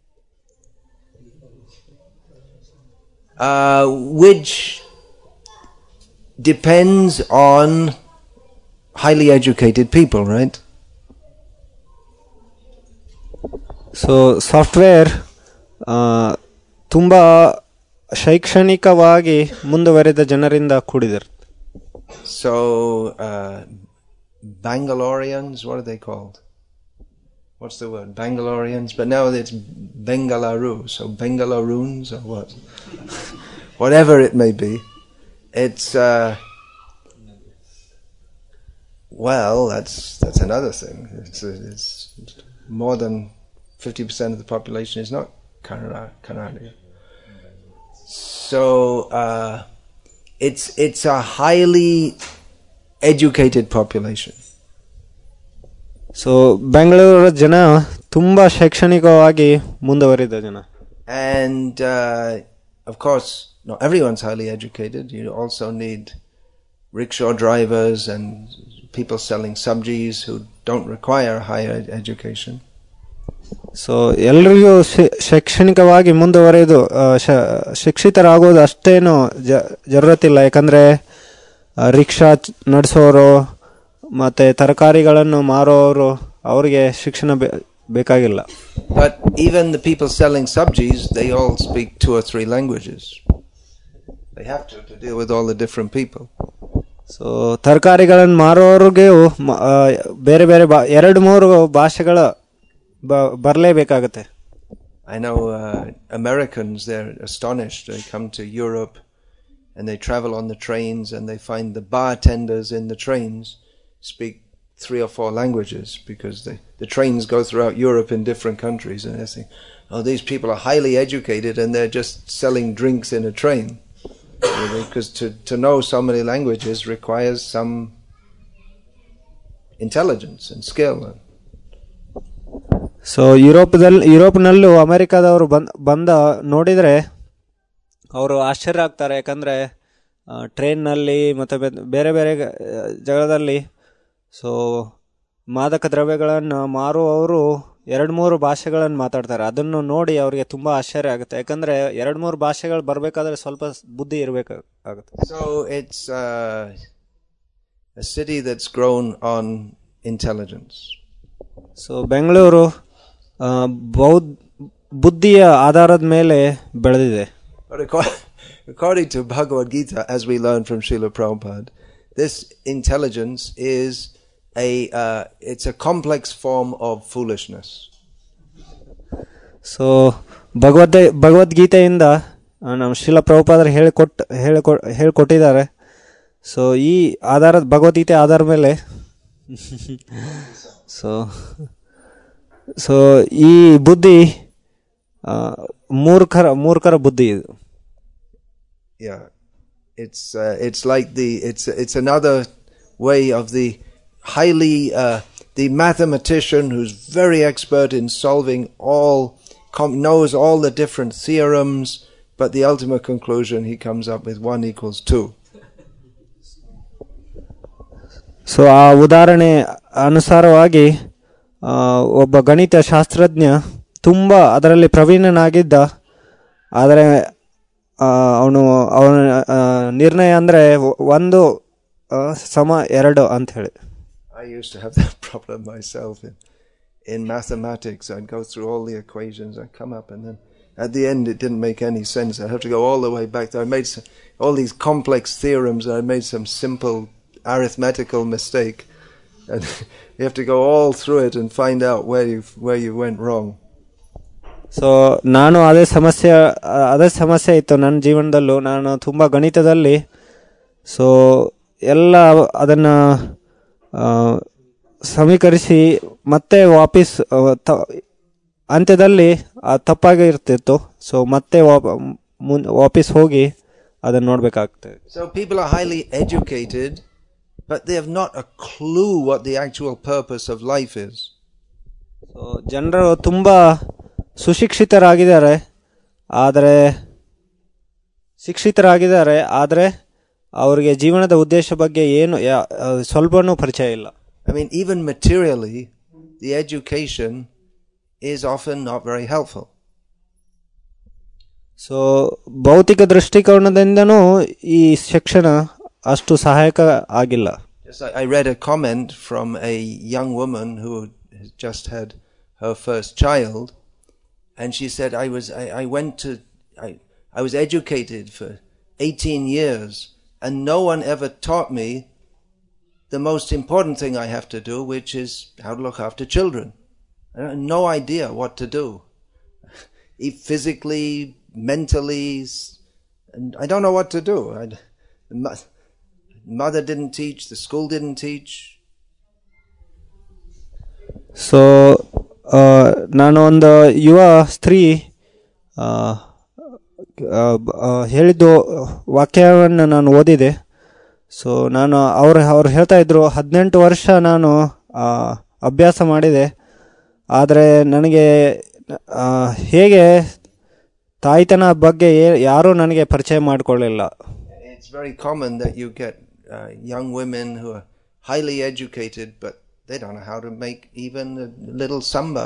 S1: Which depends on highly educated people, right?
S2: So software ತುಂಬ ಶೈಕ್ಷಣಿಕವಾಗಿ ಮುಂದುವರೆದ ಜನರಿಂದ ಕೂಡಿದೆ.
S1: So Bangaloreans, what are they called? What's the word? Bangaloreans, but now it's Bengaluru, so Bengaloruns or what? Whatever it may be. It's well, that's another thing. It's more than 50% of the population is not Kannada. So it's a highly educated population.
S2: So Bengaluru ಜನ ತುಂಬಾ ಶೈಕ್ಷಣಿಕವಾಗಿ ಮುಂದುವರಿದ ಜನ.
S1: And of course, not everyone's highly educated. You also need rickshaw drivers and people selling sabjis who don't require higher education.
S2: So ಎಲ್ರಿಗೂ ಶೈಕ್ಷಣಿಕವಾಗಿ ಮುಂದುವರೆದು ಶಿಕ್ಷಿತರಾಗೋದು ಅಷ್ಟೇನು ಜರೂರತ್ತಿಲ್ಲ. ಯಾಕಂದ್ರೆ ರಿಕ್ಷಾ ನಡೆಸೋರು ಮತ್ತೆ ತರಕಾರಿಗಳನ್ನು ಮಾರೋರು ಅವ್ರಿಗೆ ಶಿಕ್ಷಣ ಬೇಕಾಗಿಲ್ಲ.
S1: But even the people selling sabjis, they all speak 2 or 3 languages. They have to deal with all the different people.
S2: So ತರಕಾರಿಗಳನ್ನು ಮಾರೋರಿಗೆ ಬೇರೆ ಬೇರೆ 2-3 ಭಾಷೆಗಳ ಬರಲೇಬೇಕಾಗತ್ತೆ.
S1: I know Americans, they're astonished. They come to Europe and they travel on the trains and they find the bartenders in the trains speak 3 or 4 languages because the trains go throughout Europe in different countries, and they think, oh, these people are highly educated and they're just selling drinks in a train. Because to know so many languages requires some intelligence and skill.
S2: So ಯುರೋಪ್ನಲ್ಲೂ ಅಮೆರಿಕಾದವರು ಬಂದ ನೋಡಿದರೆ ಅವರು ಆಶ್ಚರ್ಯ ಆಗ್ತಾರೆ. ಯಾಕಂದರೆ ಟ್ರೈನ್ನಲ್ಲಿ ಮತ್ತು ಬೇರೆ ಬೇರೆ ಜಾಗದಲ್ಲಿ ಸೊ ಮಾದಕ ದ್ರವ್ಯಗಳನ್ನು ಮಾರುವವರು 2-3 ಭಾಷೆಗಳನ್ನು ಮಾತಾಡ್ತಾರೆ. ಅದನ್ನು ನೋಡಿ ಅವರಿಗೆ ತುಂಬ ಆಶ್ಚರ್ಯ ಆಗುತ್ತೆ. ಯಾಕಂದರೆ 2-3 ಭಾಷೆಗಳು ಬರಬೇಕಾದ್ರೆ ಸ್ವಲ್ಪ ಬುದ್ಧಿ ಇರಬೇಕಾಗುತ್ತೆ.
S1: So it's a city that's grown on intelligence.
S2: So Bengaluru ಬುದ್ಧಿಯ ಆಧಾರದ ಮೇಲೆ ಬೆಳೆದಿದೆ.
S1: According to Bhagavad Gita, as we learn from Srila Prabhupada, this intelligence is it's a complex form of foolishness.
S2: So ಭಗವದ್ಗೀತೆಯಿಂದ ನಮ್ಮ ಶ್ರೀಲ ಪ್ರಭುಪಾದರು ಹೇಳಿಕೊಟ್ಟಿದ್ದಾರೆ. ಸೊ ಈ ಭಗವದ್ಗೀತೆ ಆಧಾರ ಮೇಲೆ ಸೊ ಈ ಬುದ್ಧಿ ಮೂರ್ಖರ ಬುದ್ಧಿ ಇದು.
S1: Yeah, it's like it's another way of the highly the mathematician who's very expert in solving knows all the different theorems, but the ultimate conclusion he comes up with 1 = 2.
S2: So ಆ ಉದಾಹರಣೆ ಅನುಸಾರವಾಗಿ ಒಬ್ಬ ಗಣಿತ ಶಾಸ್ತ್ರಜ್ಞ ತುಂಬ ಅದರಲ್ಲಿ ಪ್ರವೀಣನಾಗಿದ್ದ, ಆದರೆ ಅವನ ನಿರ್ಣಯ ಅಂದರೆ 1=2 ಅಂತ ಹೇಳಿ.
S1: I used to have that problem myself in mathematics. I'd go through all the equations, I'd come up, and then at the end it didn't make any sense. I'd have to go all the way back. I made all these complex theorems, and I made some simple arithmetical mistake, and you have to go all through it and find out where you went wrong.
S2: So ನಾನು ಅದೇ ಸಮಸ್ಯೆ ಇತ್ತು ನನ್ನ ಜೀವನದಲ್ಲೂ. ನಾನು ತುಂಬ ಗಣಿತದಲ್ಲಿ so ಎಲ್ಲ ಅದನ್ನು ಸಮೀಕರಿಸಿ ಮತ್ತೆ ವಾಪಸ್ ಅಂತ್ಯದಲ್ಲಿ ತಪ್ಪಾಗಿ ಇರ್ತಿತ್ತು. ಸೊ ಮತ್ತೆ ವಾಪಸ್ ಹೋಗಿ ಅದನ್ನು ನೋಡ್ಬೇಕಾಗ್ತದೆ.
S1: So people are highly educated, but they have not a clue what the actual purpose of life is.
S2: So ಜನರು ತುಂಬ ಶಿಕ್ಷಿತರಾಗಿದ್ದಾರೆ, ಆದರೆ ಅವರಿಗೆ ಜೀವನದ ಉದ್ದೇಶ ಬಗ್ಗೆ ಏನು ಸ್ವಲ್ಪನೂ ಪರಿಚಯ ಇಲ್ಲ.
S1: I mean, even materially, the education is often not very helpful.
S2: So ಭೌತಿಕ ದೃಷ್ಟಿಕೋನದಿಂದನೂ ಈ ಶಿಕ್ಷಣ ಅಷ್ಟು ಸಹಾಯಕ ಆಗಿಲ್ಲ.
S1: I read a comment from a young woman who has just had her first child, and she said, I was educated for 18 years, and no one ever taught me the most important thing I have to do, which is how to look after children. I have no idea what to do, physically, mentally, and I don't know what to do. Mother didn't teach, the school didn't teach.
S2: So ನಾನು ಒಂದು ಯುವ ಸ್ತ್ರೀ ಹೇಳಿದ್ದು ವಾಕ್ಯವನ್ನು ನಾನು ಓದಿದೆ. So ನಾನು ಅವ್ರು ಹೇಳ್ತಾ ಇದ್ರು, 18 ವರ್ಷ ನಾನು ಅಭ್ಯಾಸ ಮಾಡಿದೆ. ಆದರೆ ನನಗೆ ಹೇಗೆ ತಾಯ್ತನ ಬಗ್ಗೆ ಯಾರೂ ನನಗೆ ಪರಿಚಯ ಮಾಡಿಕೊಳ್ಳಿಲ್ಲ.
S1: It's very common that you get young women who are highly educated but they don't know how to make even a little sambar.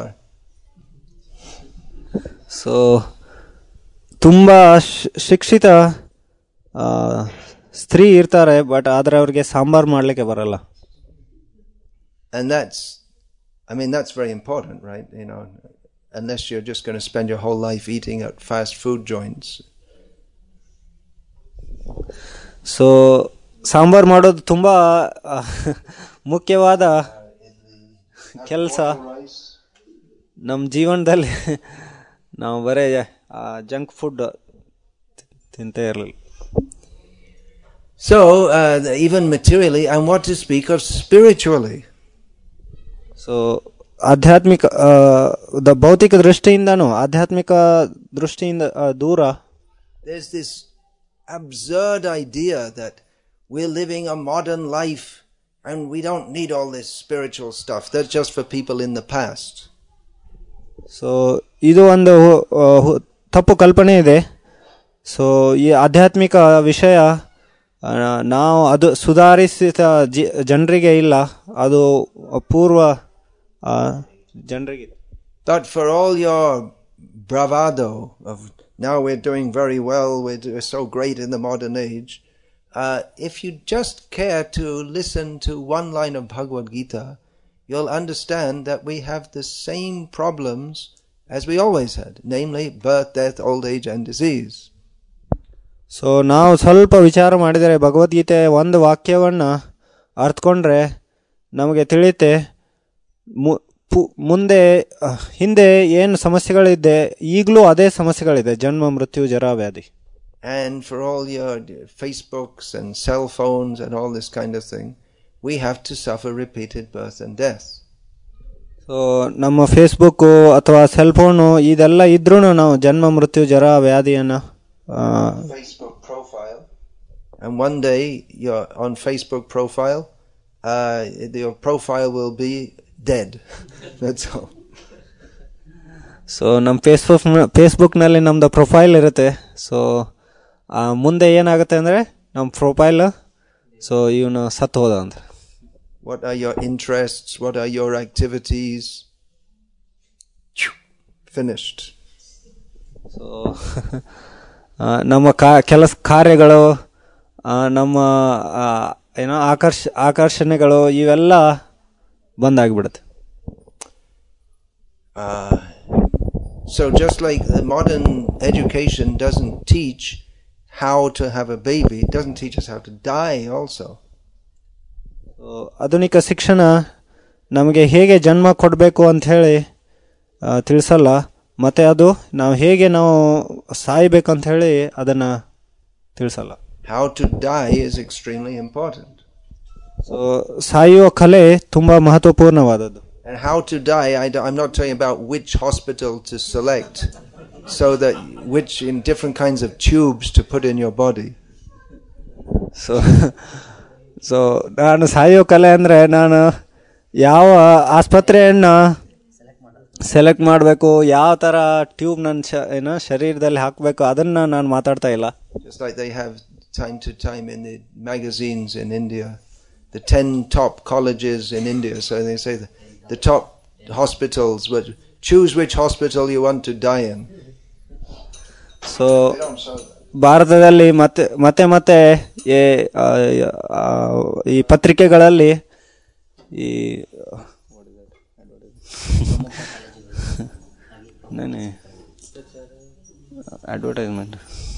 S2: So ತುಂಬ ಶಿಕ್ಷಿತ ಸ್ತ್ರೀ ಇರ್ತಾರೆ, ಬಟ್ ಆದರೆ ಅವ್ರಿಗೆ ಸಾಂಬಾರ್ ಮಾಡಲಿಕ್ಕೆ ಬರಲ್ಲ.
S1: And that's very important, right? Unless you're just going to spend your whole life eating at fast food joints.
S2: So sambar ಮಾಡೋದು ತುಂಬ ಮುಖ್ಯವಾದ ಕೆಲಸ. ನಮ್ಮ ಜೀವನದಲ್ಲಿ ನಾವು ಬರೇ ಜಂಕ್ ಫುಡ್ ತಿಂತೇ ಇರಲಿಲ್ಲ.
S1: So even materially, and what to speak of spiritually.
S2: So ಆಧ್ಯಾತ್ಮಿಕ ಭೌತಿಕ ದೃಷ್ಟಿಯಿಂದನೂ ಆಧ್ಯಾತ್ಮಿಕ ದೃಷ್ಟಿಯಿಂದ ದೂರ.
S1: There's this absurd idea that we're living a modern life and we don't need all this spiritual stuff. That's just for people in the past.
S2: So ಇದು ಒಂದು ತಪ್ಪು ಕಲ್ಪನೆ ಇದೆ. ಸೊ ಈ ಆಧ್ಯಾತ್ಮಿಕ ವಿಷಯ ನಾವು ಅದು ಸುಧಾರಿಸಿದ ಜನರಿಗೆ ಇಲ್ಲ, ಅದು ಪೂರ್ವ ಜನರಿಗೆ.
S1: But for all your bravado of now we're doing very well, we're so great in the modern age, if you just care to listen to one line of Bhagavad Gita, you'll understand that we have the same problems as we always had, namely birth, death, old age and disease.
S2: So ನಾವು ಸ್ವಲ್ಪ ವಿಚಾರ ಮಾಡಿದರೆ ಭಗವದ್ಗೀತೆ ಒಂದು ವಾಕ್ಯವನ್ನು ಅರ್ಥಕೊಂಡ್ರೆ ನಮಗೆ ತಿಳಿಯುತ್ತೆ ಮುಂದೆ ಹಿಂದೆ ಏನು ಸಮಸ್ಯೆಗಳಿದೆ ಈಗಲೂ ಅದೇ ಸಮಸ್ಯೆಗಳಿದೆ, ಜನ್ಮ ಮೃತ್ಯು ಜರ ವ್ಯಾಧಿ.
S1: And for all your Facebooks and cell phones and all this kind of thing, we have to suffer repeated birth and death.
S2: So ನಮ್ಮ ಫೇಸ್ಬುಕ್ಕು ಅಥವಾ ಸೆಲ್ ಫೋನು ಇದೆಲ್ಲ ಇದ್ರೂ ನಾವು ಜನ್ಮ ಮೃತ್ಯು ಜರ ವ್ಯಾಧಿಯನ್ನು
S1: Facebook profile, and one day you're on Facebook profile, your profile will be dead. That's all.
S2: So ನಮ್ಮ ಫೇಸ್ಬುಕ್ನಲ್ಲಿ ನಮ್ಮದು ಪ್ರೊಫೈಲ್ ಇರುತ್ತೆ. ಸೊ ಮುಂದೆ ಏನಾಗುತ್ತೆ ಅಂದರೆ ನಮ್ಮ ಪ್ರೊಫೈಲ್ ಸೊ ಇವನು ಸತ್ತು ಹೋದ ಅಂತ.
S1: What are your interests? What are your activities? Finished.
S2: So ನಮ್ಮ ಕೆಲಸ ಕಾರ್ಯಗಳು, ನಮ್ಮ ಆಕರ್ಷಣೆಗಳು ಇವೆಲ್ಲ ಬಂದಾಗಿಬಿಡುತ್ತೆ.
S1: So just like the modern education doesn't teach how to have a baby, it doesn't teach us how to die also.
S2: ಆಧುನಿಕ ಶಿಕ್ಷಣ ನಮಗೆ ಹೇಗೆ ಜನ್ಮ ಕೊಡಬೇಕು ಅಂತ ಹೇಳಿ ತಿಳಿಸಲ್ಲ, ಮತ್ತೆ ಅದು ನಾವು ಹೇಗೆ ನಾವು ಸಾಯ್ಬೇಕಂತ ಹೇಳಿ ಅದನ್ನು ತಿಳಿಸಲ್ಲ.
S1: How to die is extremely important.
S2: So ಸಾಯುವ ಕಲೆ ತುಂಬ ಮಹತ್ವಪೂರ್ಣವಾದದ್ದು.
S1: And how to die, I'm not talking about which hospital to select, so that which in different kinds of tubes to put in your body.
S2: So ನಾನು ಸಾಯೋ ಕಲೆ ಅಂದರೆ ನಾನು ಯಾವ ಆಸ್ಪತ್ರೆಯನ್ನು ಸೆಲೆಕ್ಟ್ ಮಾಡಬೇಕು, ಯಾವ ಥರ ಟ್ಯೂಬ್ ನನ್ನ ಶರೀರದಲ್ಲಿ ಹಾಕಬೇಕು ಅದನ್ನು ನಾನು ಮಾತಾಡ್ತಾ ಇಲ್ಲ.
S1: Just like they have time to time in the magazines in India, the 10 top colleges in India. So they say the top hospitals, but choose which hospital you want to die in.
S2: So ಭಾರತದಲ್ಲಿ ಮತ್ತೆ ಈ ಪತ್ರಿಕೆಗಳಲ್ಲಿ ಈ advertisement.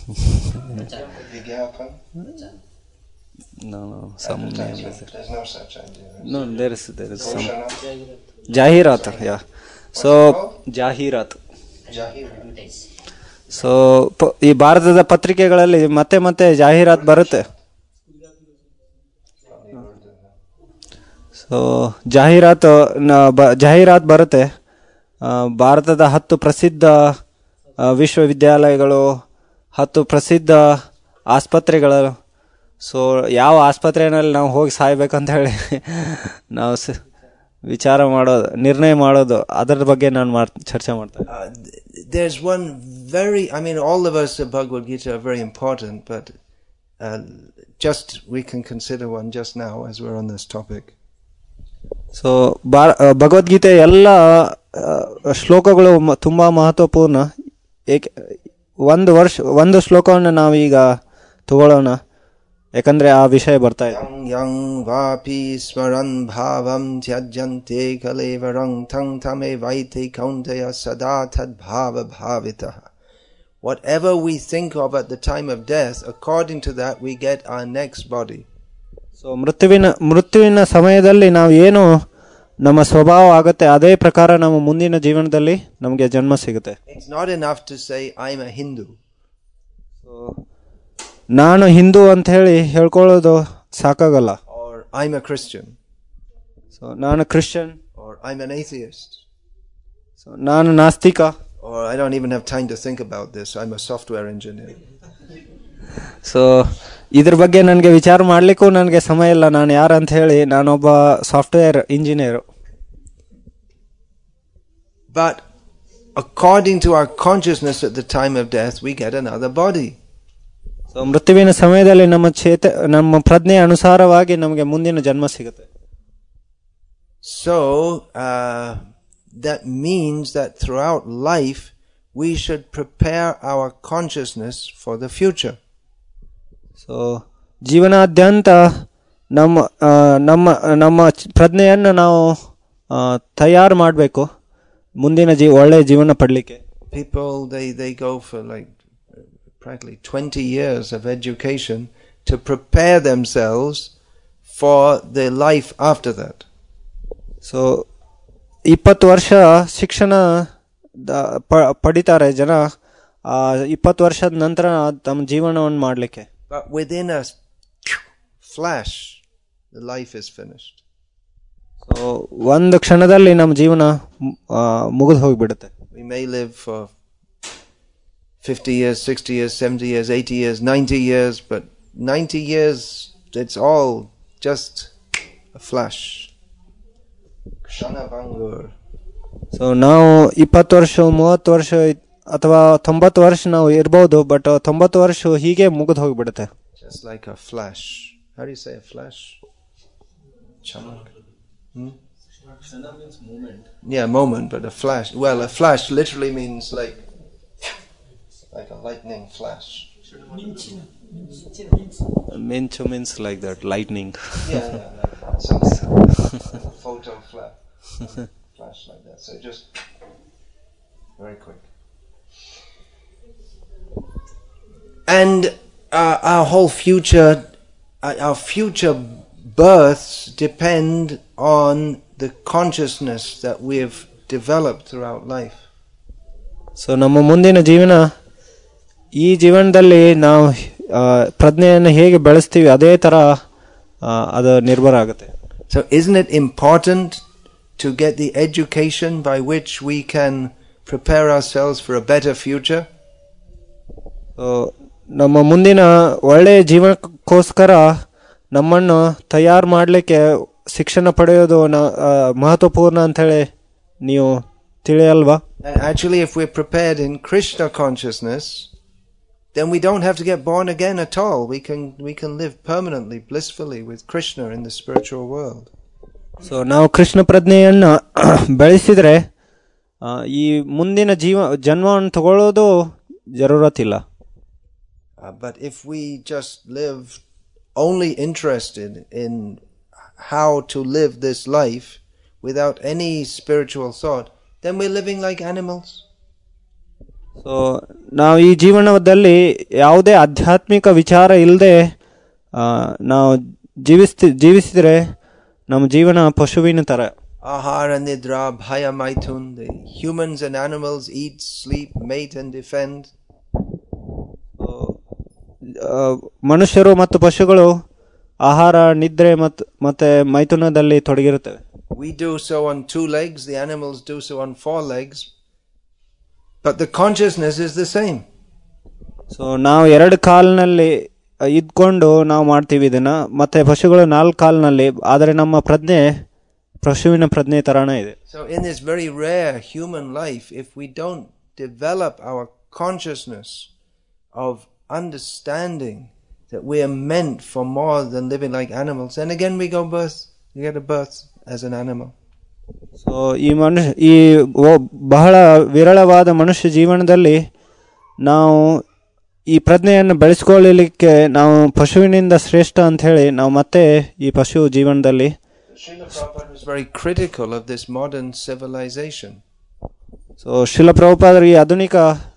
S2: No, some name.
S1: There's no such idea.
S2: No, there is some. Jahirat, yeah. So Jahirat. So ಈ ಭಾರತದ ಪತ್ರಿಕೆಗಳಲ್ಲಿ ಮತ್ತೆ ಜಾಹೀರಾತ್ ಬರುತ್ತೆ. ಸೊ ಜಾಹೀರಾತ್ ಬರುತ್ತೆ. ಭಾರತದ 10 ಪ್ರಸಿದ್ಧ ವಿಶ್ವವಿದ್ಯಾಲಯಗಳು, 10 ಪ್ರಸಿದ್ಧ ಆಸ್ಪತ್ರೆಗಳು. ಸೊ ಯಾವ ಆಸ್ಪತ್ರೆಯಲ್ಲಿ ನಾವು ಹೋಗಿ ಸಾಯ್ಬೇಕಂತ ಹೇಳಿ ನಾವು ವಿಚಾರ ಮಾಡೋದು, ನಿರ್ಣಯ ಮಾಡೋದು, ಅದರ ಬಗ್ಗೆ ನಾನು ಚರ್ಚೆ ಮಾಡ್ತೇನೆ.
S1: There's one very, I mean, all the verses of Bhagavad Gita are very important, but just we can consider one just now as we're on this topic.
S2: So Bhagavadgita ಎಲ್ಲ ಶ್ಲೋಕಗಳು ತುಂಬಾ ಮಹತ್ವಪೂರ್ಣ. ಒಂದು ಶ್ಲೋಕವನ್ನು ನಾವೀಗ ತಗೊಳ್ಳೋಣ, ಯಾಕಂದ್ರೆ ಆ ವಿಷಯ ಬರ್ತಾ ಇದೆ.
S1: ಯಂ ವಾಪಿ ಸ್ಮರನ್ ಭಾವಂ ತ್ಯಜ್ಯಂತೆ ಕಲೇವರಂ ಥಂ ಥಮೇ ವೈತೆ ಕೌಂತೆಯ ಸದಾ ತದ್ಭಾವ ಭಾವಿತಃ. Whatever we think of at the time of death, according to that we get our next body.
S2: So ಮೃತ್ಯುವಿನ ಸಮಯದಲ್ಲಿ ನಾವು ಏನು ನಮ್ಮ ಸ್ವಭಾವ ಆಗುತ್ತೆ, ಅದೇ ಪ್ರಕಾರ ನಮ್ಮ ಮುಂದಿನ ಜೀವನದಲ್ಲಿ ನಮಗೆ ಜನ್ಮ ಸಿಗುತ್ತೆ.
S1: It's not enough to say I'm a Hindu.
S2: So ನಾನು ಹಿಂದೂ ಅಂತ ಹೇಳಿ ಹೇಳ್ಕೊಳ್ಳೋದು ಸಾಕಾಗಲ್ಲ.
S1: Or I'm a Christian.
S2: So ನಾನು Christian.
S1: Or I'm an atheist.
S2: So ನಾನು ನಾಸ್ತಿಕ.
S1: Or I don't even have time to think about this. I'm a software engineer.
S2: So ಇದ್ರ ಬಗ್ಗೆ ನನಗೆ ವಿಚಾರ ಮಾಡ್ಲಿಕ್ಕೂ ನನಗೆ ಸಮಯ ಇಲ್ಲ. ನಾನು ಯಾರಂತ ಹೇಳಿ, ನಾನೊಬ್ಬ software engineer.
S1: But according to our consciousness at the time of death, we get another body.
S2: So ಮೃತ್ಯುವಿನ ಸಮಯದಲ್ಲಿ ನಮ್ಮ ಪ್ರಜ್ಞೆ ಅನುಸಾರವಾಗಿ ನಮಗೆ ಮುಂದಿನ ಜನ್ಮ ಸಿಗುತ್ತೆ.
S1: So that means that throughout life we should prepare our consciousness for the future.
S2: So ಜೀವನಾದ್ಯಂತ ನಮ್ಮ ಪ್ರಜ್ಞೆಯನ್ನು ನಾವು ತಯಾರು ಮಾಡಬೇಕು ಮುಂದಿನ ಒಳ್ಳೆಯ ಜೀವನ ಪಡಲಿಕ್ಕೆ.
S1: People they go for like practically 20 years of education to prepare themselves for their life after that.
S2: So 20 ವರ್ಷ ಶಿಕ್ಷಣ ಪಡಿತಾರೆ ಜನ, 20 ವರ್ಷದ ನಂತರ ತಮ್ಮ ಜೀವನವನ್ನು ಮಾಡಲಿಕ್ಕೆ.
S1: But within a flash, the life is finished.
S2: So ಒಂದು ಕ್ಷಣದಲ್ಲಿ ನಮ್ಮ ಜೀವನ ಮುಗಿದು ಹೋಗಿಬಿಡುತ್ತೆ.
S1: We may live for 50 years, 60 years, 70 years, 80 years, 90 years, but 90 years, it's all just a flash. Kshanabhangur.
S2: So ನಾವು 20 ವರ್ಷ 30 ವರ್ಷ ಅಥವಾ 90 ವರ್ಷ ನಾವು ಇರ್ಬೋದು, ಬಟ್ 90 ವರ್ಷ ಹೀಗೆ ಮುಗಿದು ಹೋಗಿಬಿಡುತ್ತೆ.
S1: Just like a flash. How do you say a flash? Chamak.
S3: Kshana means moment.
S1: Yeah, moment, but a flash. Well, a flash literally means like a lightning flash.
S2: Minchu means like that, lightning.
S1: Yeah, like a photo flash like that. So just very quick. And our whole future, our future births depend on the consciousness that we have developed throughout life.
S2: So ನಮ್ಮ ಮುಂದಿನ ಜೀವನ, ಈ ಜೀವನದಲ್ಲಿ ನಾವು ಪ್ರಜ್ಞೆಯನ್ನು ಹೇಗೆ ಬೆಳೆಸ್ತೀವಿ ಅದೇ ತರ ಅದು ನಿರ್ಭರ ಆಗುತ್ತೆ.
S1: So isn't it important to get the education by which we can prepare ourselves for a better future?
S2: ನಮ್ಮ ಮುಂದಿನ ಒಳ್ಳೆಯ ಜೀವನಕ್ಕೋಸ್ಕರ ನಮ್ಮನ್ನು ತಯಾರು ಮಾಡಲಿಕ್ಕೆ ಶಿಕ್ಷಣ ಪಡೆಯೋದು ಮಹತ್ವಪೂರ್ಣ ಅಂತ ಹೇಳಿ ನೀವು ತಿಳಿಯಲ್ವಾ?
S1: Actually, if we're prepared in Krishna consciousness, then we don't have to get born again at all. We can live permanently, blissfully with Krishna in the spiritual world.
S2: So ನಾವು ಕೃಷ್ಣ ಪ್ರಜ್ಞೆಯನ್ನು ಬೆಳೆಸಿದ್ರೆ ಈ ಮುಂದಿನ ಜನ್ಮವನ್ನು ತಗೊಳ್ಳೋದು ಜರೂರತ್ತಿಲ್ಲ.
S1: But if we just live only interested in how to live this life without any spiritual thought, then we're living like animals.
S2: So ನಾವು ಈ ಜೀವನದಲ್ಲಿ ಯಾವುದೇ ಆಧ್ಯಾತ್ಮಿಕ ವಿಚಾರ ಇಲ್ಲದೆ ನಾವು ಜೀವಿಸಿದ್ರೆ ನಮ್ಮ ಜೀವನ ಪಶುವಿನ ತರ.
S1: Ahara nidra bhaya maithun. The humans and animals eat, sleep, mate and defend.
S2: ಮನುಷ್ಯರು ಮತ್ತು ಪಶುಗಳು ಆಹಾರ, ನಿದ್ರೆ ಮತ್ತೆ ಮೈಥುನದಲ್ಲಿ ತೊಡಗಿರುತ್ತವೆ.
S1: We do so on 2 legs, the animals do so on 4 legs, but the consciousness is the same.
S2: So ನಾವು 2 ಕಾಲಿನಲ್ಲಿ ಇದ್ಕೊಂಡು ನಾವು ಮಾಡ್ತೀವಿ ಇದನ್ನ, ಮತ್ತೆ ಪಶುಗಳು 4 ಕಾಲಿನಲ್ಲಿ, ಆದರೆ ನಮ್ಮ ಪ್ರಜ್ಞೆ ಪಶುವಿನ ಪ್ರಜ್ಞೆ ತರಾನೇ ಇದೆ.
S1: So in this very rare human life, if we don't develop our consciousness of understanding that we are meant for more than living like animals, then again we get a birth as an animal.
S2: So ಈ ಬಹಳ ವಿರಳವಾದ ಮನುಷ್ಯ ಜೀವನದಲ್ಲಿ ನಾವು ಈ ಪ್ರಜ್ಞೆಯನ್ನು ಬೆಳೆಸ್ಕೊಳ್ಳಲಿಕ್ಕೆ ನಾವು ಪಶುವಿನಿಂದ ಶ್ರೇಷ್ಠ ಅಂತ ಹೇಳಿ ನಾವು ಮತ್ತೆ ಈ ಪಶು ಜೀವನದಲ್ಲಿ.
S1: Srila Prabhupada was very critical of this modern civilization.
S2: So Srila ಪ್ರಭುಪಾದರು ಈ ಆಧುನಿಕ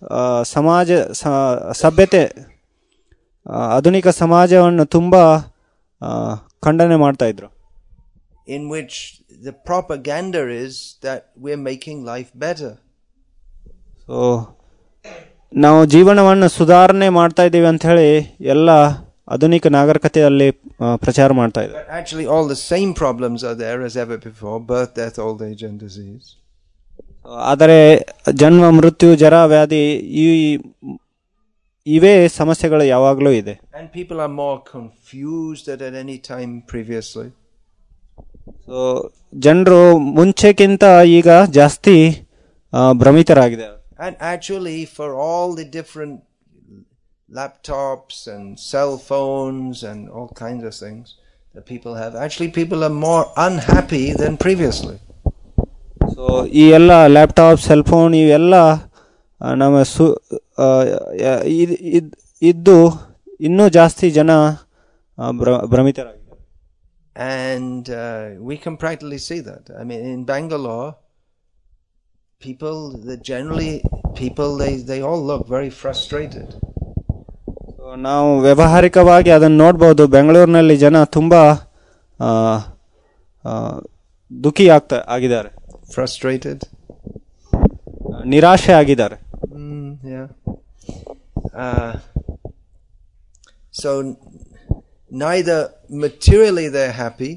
S2: ಸಭ್ಯತೆ ಆಧುನಿಕ ಸಮಾಜವನ್ನು ತುಂಬಾ ಖಂಡನೆ ಮಾಡ್ತಾ ಇದ್ರು.
S1: In which the propaganda is that we're making life better.
S2: So ನಾವು ಜೀವನವನ್ನು ಸುಧಾರಣೆ ಮಾಡ್ತಾ ಇದ್ದೀವಿ ಅಂತ ಹೇಳಿ ಎಲ್ಲ ಆಧುನಿಕ ನಾಗರಿಕತೆಯಲ್ಲಿ ಪ್ರಚಾರ ಮಾಡ್ತಾ ಇದ್ದಾರೆ.
S1: Actually all the same problems are there as ever before: birth, death, old age and disease.
S2: ಆದರೆ ಜನ್ಮ, ಮೃತ್ಯು, ಜರ, ವ್ಯಾಧಿ ಇವೇ ಸಮಸ್ಯೆಗಳು ಯಾವಾಗಲೂ ಇದೆ.
S1: And people are more confused than at any time previously.
S2: So ಜನರು ಮುಂಚೆಕ್ಕಿಂತ ಈಗ ಜಾಸ್ತಿ ಭ್ರಮಿತರಾಗಿದ್ದಾರೆ.
S1: And actually for all the different laptops and cell phones and all kinds of things that people have, actually people are more unhappy than previously.
S2: So ಈ ಎಲ್ಲ laptop, cell phone ಇವೆಲ್ಲ ನಮ್ಮ ಇದ್ದು ಇನ್ನೂ ಜಾಸ್ತಿ ಜನ ಭ್ರಮಿತರಾಗಿದ್ದಾರೆ.
S1: And we can practically see that. I mean, in Bangalore, they all look very frustrated.
S2: ನಾವು ವ್ಯಾವಹಾರಿಕವಾಗಿ ಅದನ್ನು ನೋಡಬಹುದು. ಬೆಂಗಳೂರಿನಲ್ಲಿ ಜನ ತುಂಬಾ ದುಃಖಿ ಆಗಿದ್ದಾರೆ,
S1: frustrated,
S2: ನಿರಾಶೆ ಆಗಿದ್ದಾರೆ.
S1: Yeah. So neither materially they're happy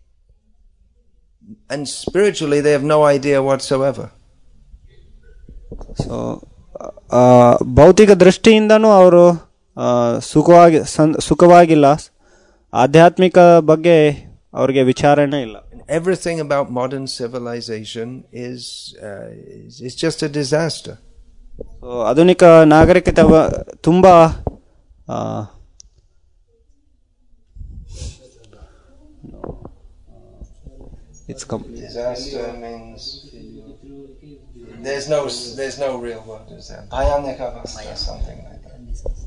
S1: and spiritually they have no idea whatsoever.
S2: So ಭೌತಿಕ ದೃಷ್ಟಿಯಿಂದನೂ ಅವರು ಸುಖವಾಗಿಲ್ಲ, ಆಧ್ಯಾತ್ಮಿಕ ಬಗ್ಗೆ ಅವರಿಗೆ ವಿಚಾರಣೆ ಇಲ್ಲ.
S1: Everything about modern civilization is just a disaster.
S2: So ಆಧುನಿಕ ನಾಗರಿಕತೆ ತುಂಬಾ
S1: disaster means there's no real word, is there? Bhayanakavastha, something like that.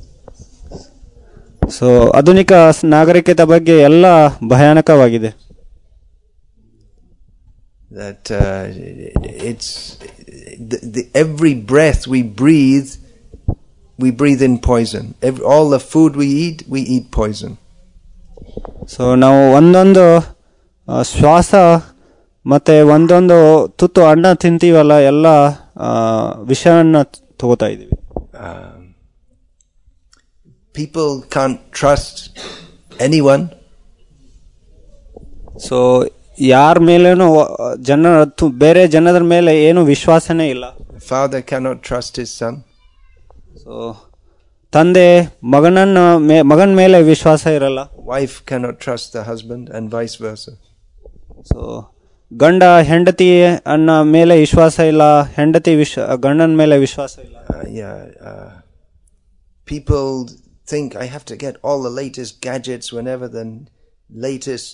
S2: So ಆಧುನಿಕ ನಾಗರಿಕತೆ ಬಗ್ಗೆ ಎಲ್ಲ ಭಯಾನಕವಾಗಿದೆ.
S1: That it's every breath we breathe in poison. All the food we eat poison.
S2: So ನಾವು ಒಂದೊಂದು ಶ್ವಾಸ ಮತ್ತೆ ಒಂದೊಂದು ತುತ್ತು ಅನ್ನ ತಿಂತೀವಲ್ಲ, ಎಲ್ಲ ವಿಷವನ್ನ ತಗೋತಾ ಇದೀವಿ.
S1: People can't trust anyone.
S2: So ಯಾರ ಮೇಲೇನು ಬೇರೆ ಜನರ ಮೇಲೆ ಏನು ವಿಶ್ವಾಸನೇ ಇಲ್ಲ.
S1: Father cannot trust his son.
S2: So ತಂದೆ ಮಗನ ಮೇಲೆ ವಿಶ್ವಾಸ ಇರಲ್ಲ.
S1: Wife cannot trust the husband and vice versa.
S2: So ಗಂಡ ಹೆಂಡತಿ ಅನ್ನ ಮೇಲೆ ವಿಶ್ವಾಸ ಇಲ್ಲ, ಹೆಂಡತಿ ಗಂಡನ ಮೇಲೆ ವಿಶ್ವಾಸ ಇಲ್ಲ.
S1: People think I have to get all the latest gadgets whenever the latest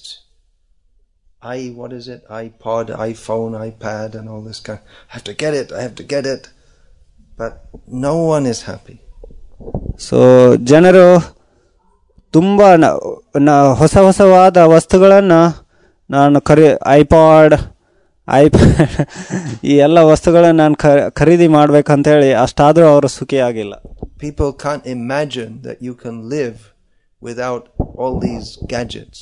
S1: iPod, iPhone, iPad and all this kind. I have to get it. But no one is happy.
S2: So ಜನರು ತುಂಬಾ ಹೊಸವಾದ ವಸ್ತುಗಳನ್ನ ನಾನು iPad ಈ ಎಲ್ಲ ವಸ್ತುಗಳನ್ನ ನಾನು ಖರೀದಿ ಮಾಡ್ಬೇಕಂತ ಹೇಳಿ ಅಷ್ಟಾದ್ರೂ ಅವರು ಸುಖಿ ಆಗಿಲ್ಲ.
S1: People can't imagine that you can live without all these gadgets.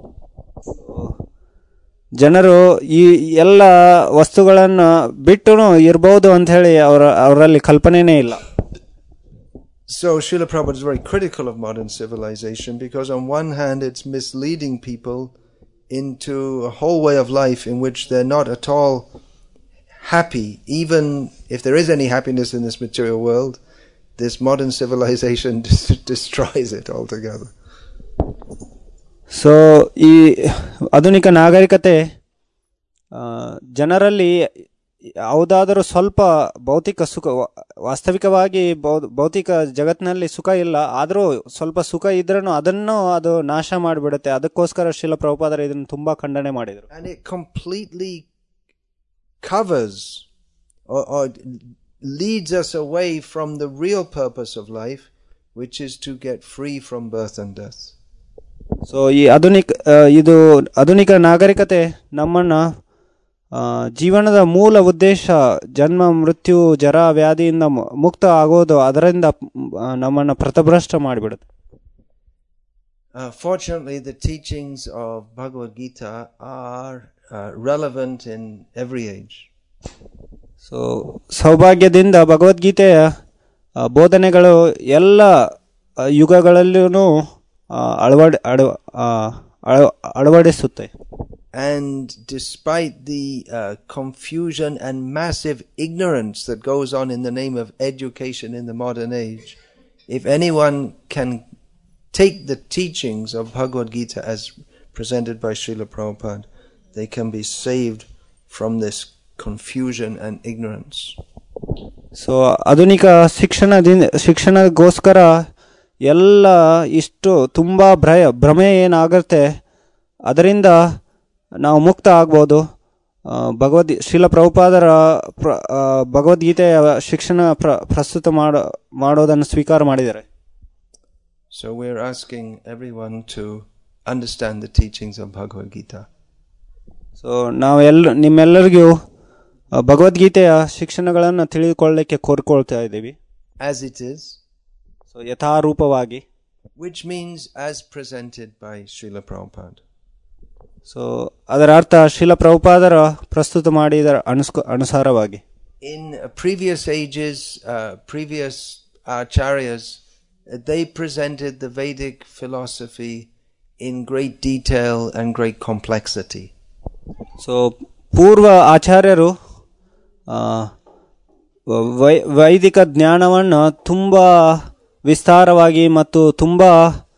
S2: ಜನರು ಈ ಎಲ್ಲ ವಸ್ತುಗಳನ್ನ ಬಿಟ್ಟು ಇರಬಹುದು ಅಂತ ಹೇಳಿ ಅವರಲ್ಲಿ ಕಲ್ಪನೆನೇ ಇಲ್ಲ.
S1: So Srila Prabhupada is very critical of modern civilization because on one hand it's misleading people into a whole way of life in which they're not at all happy. Even if there is any happiness in this material world, this modern civilization destroys it altogether.
S2: So ಈ ಆಧುನಿಕ ನಾಗರಿಕತೆ ಜನರಲ್ಲಿ ಯಾವುದಾದರೂ ಸ್ವಲ್ಪ ಭೌತಿಕ ಸುಖ, ವಾಸ್ತವಿಕವಾಗಿ ಭೌತಿಕ ಜಗತ್ತಿನಲ್ಲಿ ಸುಖ ಇಲ್ಲ, ಆದರೂ ಸ್ವಲ್ಪ ಸುಖ ಇದ್ರೂ ಅದನ್ನು ಅದು ನಾಶ ಮಾಡಿಬಿಡುತ್ತೆ. ಅದಕ್ಕೋಸ್ಕರ ಶ್ರೀಲ ಪ್ರಭುಪಾದರು ಇದನ್ನು ತುಂಬಾ ಖಂಡನೆ ಮಾಡಿದರು.
S1: And it completely covers or leads us away from the real purpose of life, which is to get free from birth and death.
S2: So ಈ ಇದು ಆಧುನಿಕ ನಾಗರಿಕತೆ ನಮ್ಮನ್ನ ಜೀವನದ ಮೂಲ ಉದ್ದೇಶ ಜನ್ಮ ಮೃತ್ಯು ಜರ ವ್ಯಾಧಿಯಿಂದ ಮುಕ್ತ ಆಗೋದು, ಅದರಿಂದ ನಮ್ಮನ್ನ ಪ್ರತಭ್ರಷ್ಟ ಮಾಡಿಬಿಡುತ್ತೆ.
S1: Fortunately, the teachings of Bhagavad Gita are relevant in every age.
S2: So ಸೌಭಾಗ್ಯದಿಂದ ಭಗವದ್ಗೀತೆಯ ಬೋಧನೆಗಳು ಎಲ್ಲ ಯುಗಗಳಲ್ಲೂ ಅಳವಡಿಸುತ್ತೆ.
S1: And despite the confusion and massive ignorance that goes on in the name of education in the modern age, if anyone can take the teachings of Bhagavad Gita as presented by Srila Prabhupada, they can be saved from this confusion and ignorance.
S2: So ಆಧುನಿಕ ಶಿಕ್ಷಣಗೋಸ್ಕರ ಎಲ್ಲ ಇಷ್ಟು ತುಂಬ ಭ್ರಮೆ ಏನಾಗುತ್ತೆ, ಅದರಿಂದ ನಾವು ಮುಕ್ತ ಆಗ್ಬೋದು. ಶ್ರೀಲ ಪ್ರಭುಪಾದರ ಭಗವದ್ಗೀತೆಯ ಶಿಕ್ಷಣ ಪ್ರಸ್ತುತ ಮಾಡೋದನ್ನು ಸ್ವೀಕಾರ ಮಾಡಿದ್ದಾರೆ.
S1: So we are asking everyone to understand the teachings of Bhagavad Gita.
S2: So ನಾವು ನಿಮ್ಮೆಲ್ಲರಿಗೂ ಭಗವದ್ಗೀತೆಯ ಶಿಕ್ಷಣಗಳನ್ನು ತಿಳಿದುಕೊಳ್ಳಲಿಕ್ಕೆ ಕೋರಿಕೊಳ್ತಾ ಇದ್ದೀವಿ.
S1: As it is.
S2: ಸೊ ಯಥಾರೂಪವಾಗಿ.
S1: Which means as presented by Srila Prabhupada.
S2: So ಅದರ ಅರ್ಥ ಶ್ರೀಲ ಪ್ರಭುಪಾದರ ಪ್ರಸ್ತುತ ಮಾಡಿದ ಅನುಸಾರವಾಗಿ.
S1: In previous ages, previous acharyas, they presented the Vedic philosophy in great detail and great complexity.
S2: So ಪೂರ್ವ ಆಚಾರ್ಯರು ವೈದಿಕ ಜ್ಞಾನವನ್ನು ತುಂಬಾ ವಿಸ್ತಾರವಾಗಿ ಮತ್ತು ತುಂಬಾ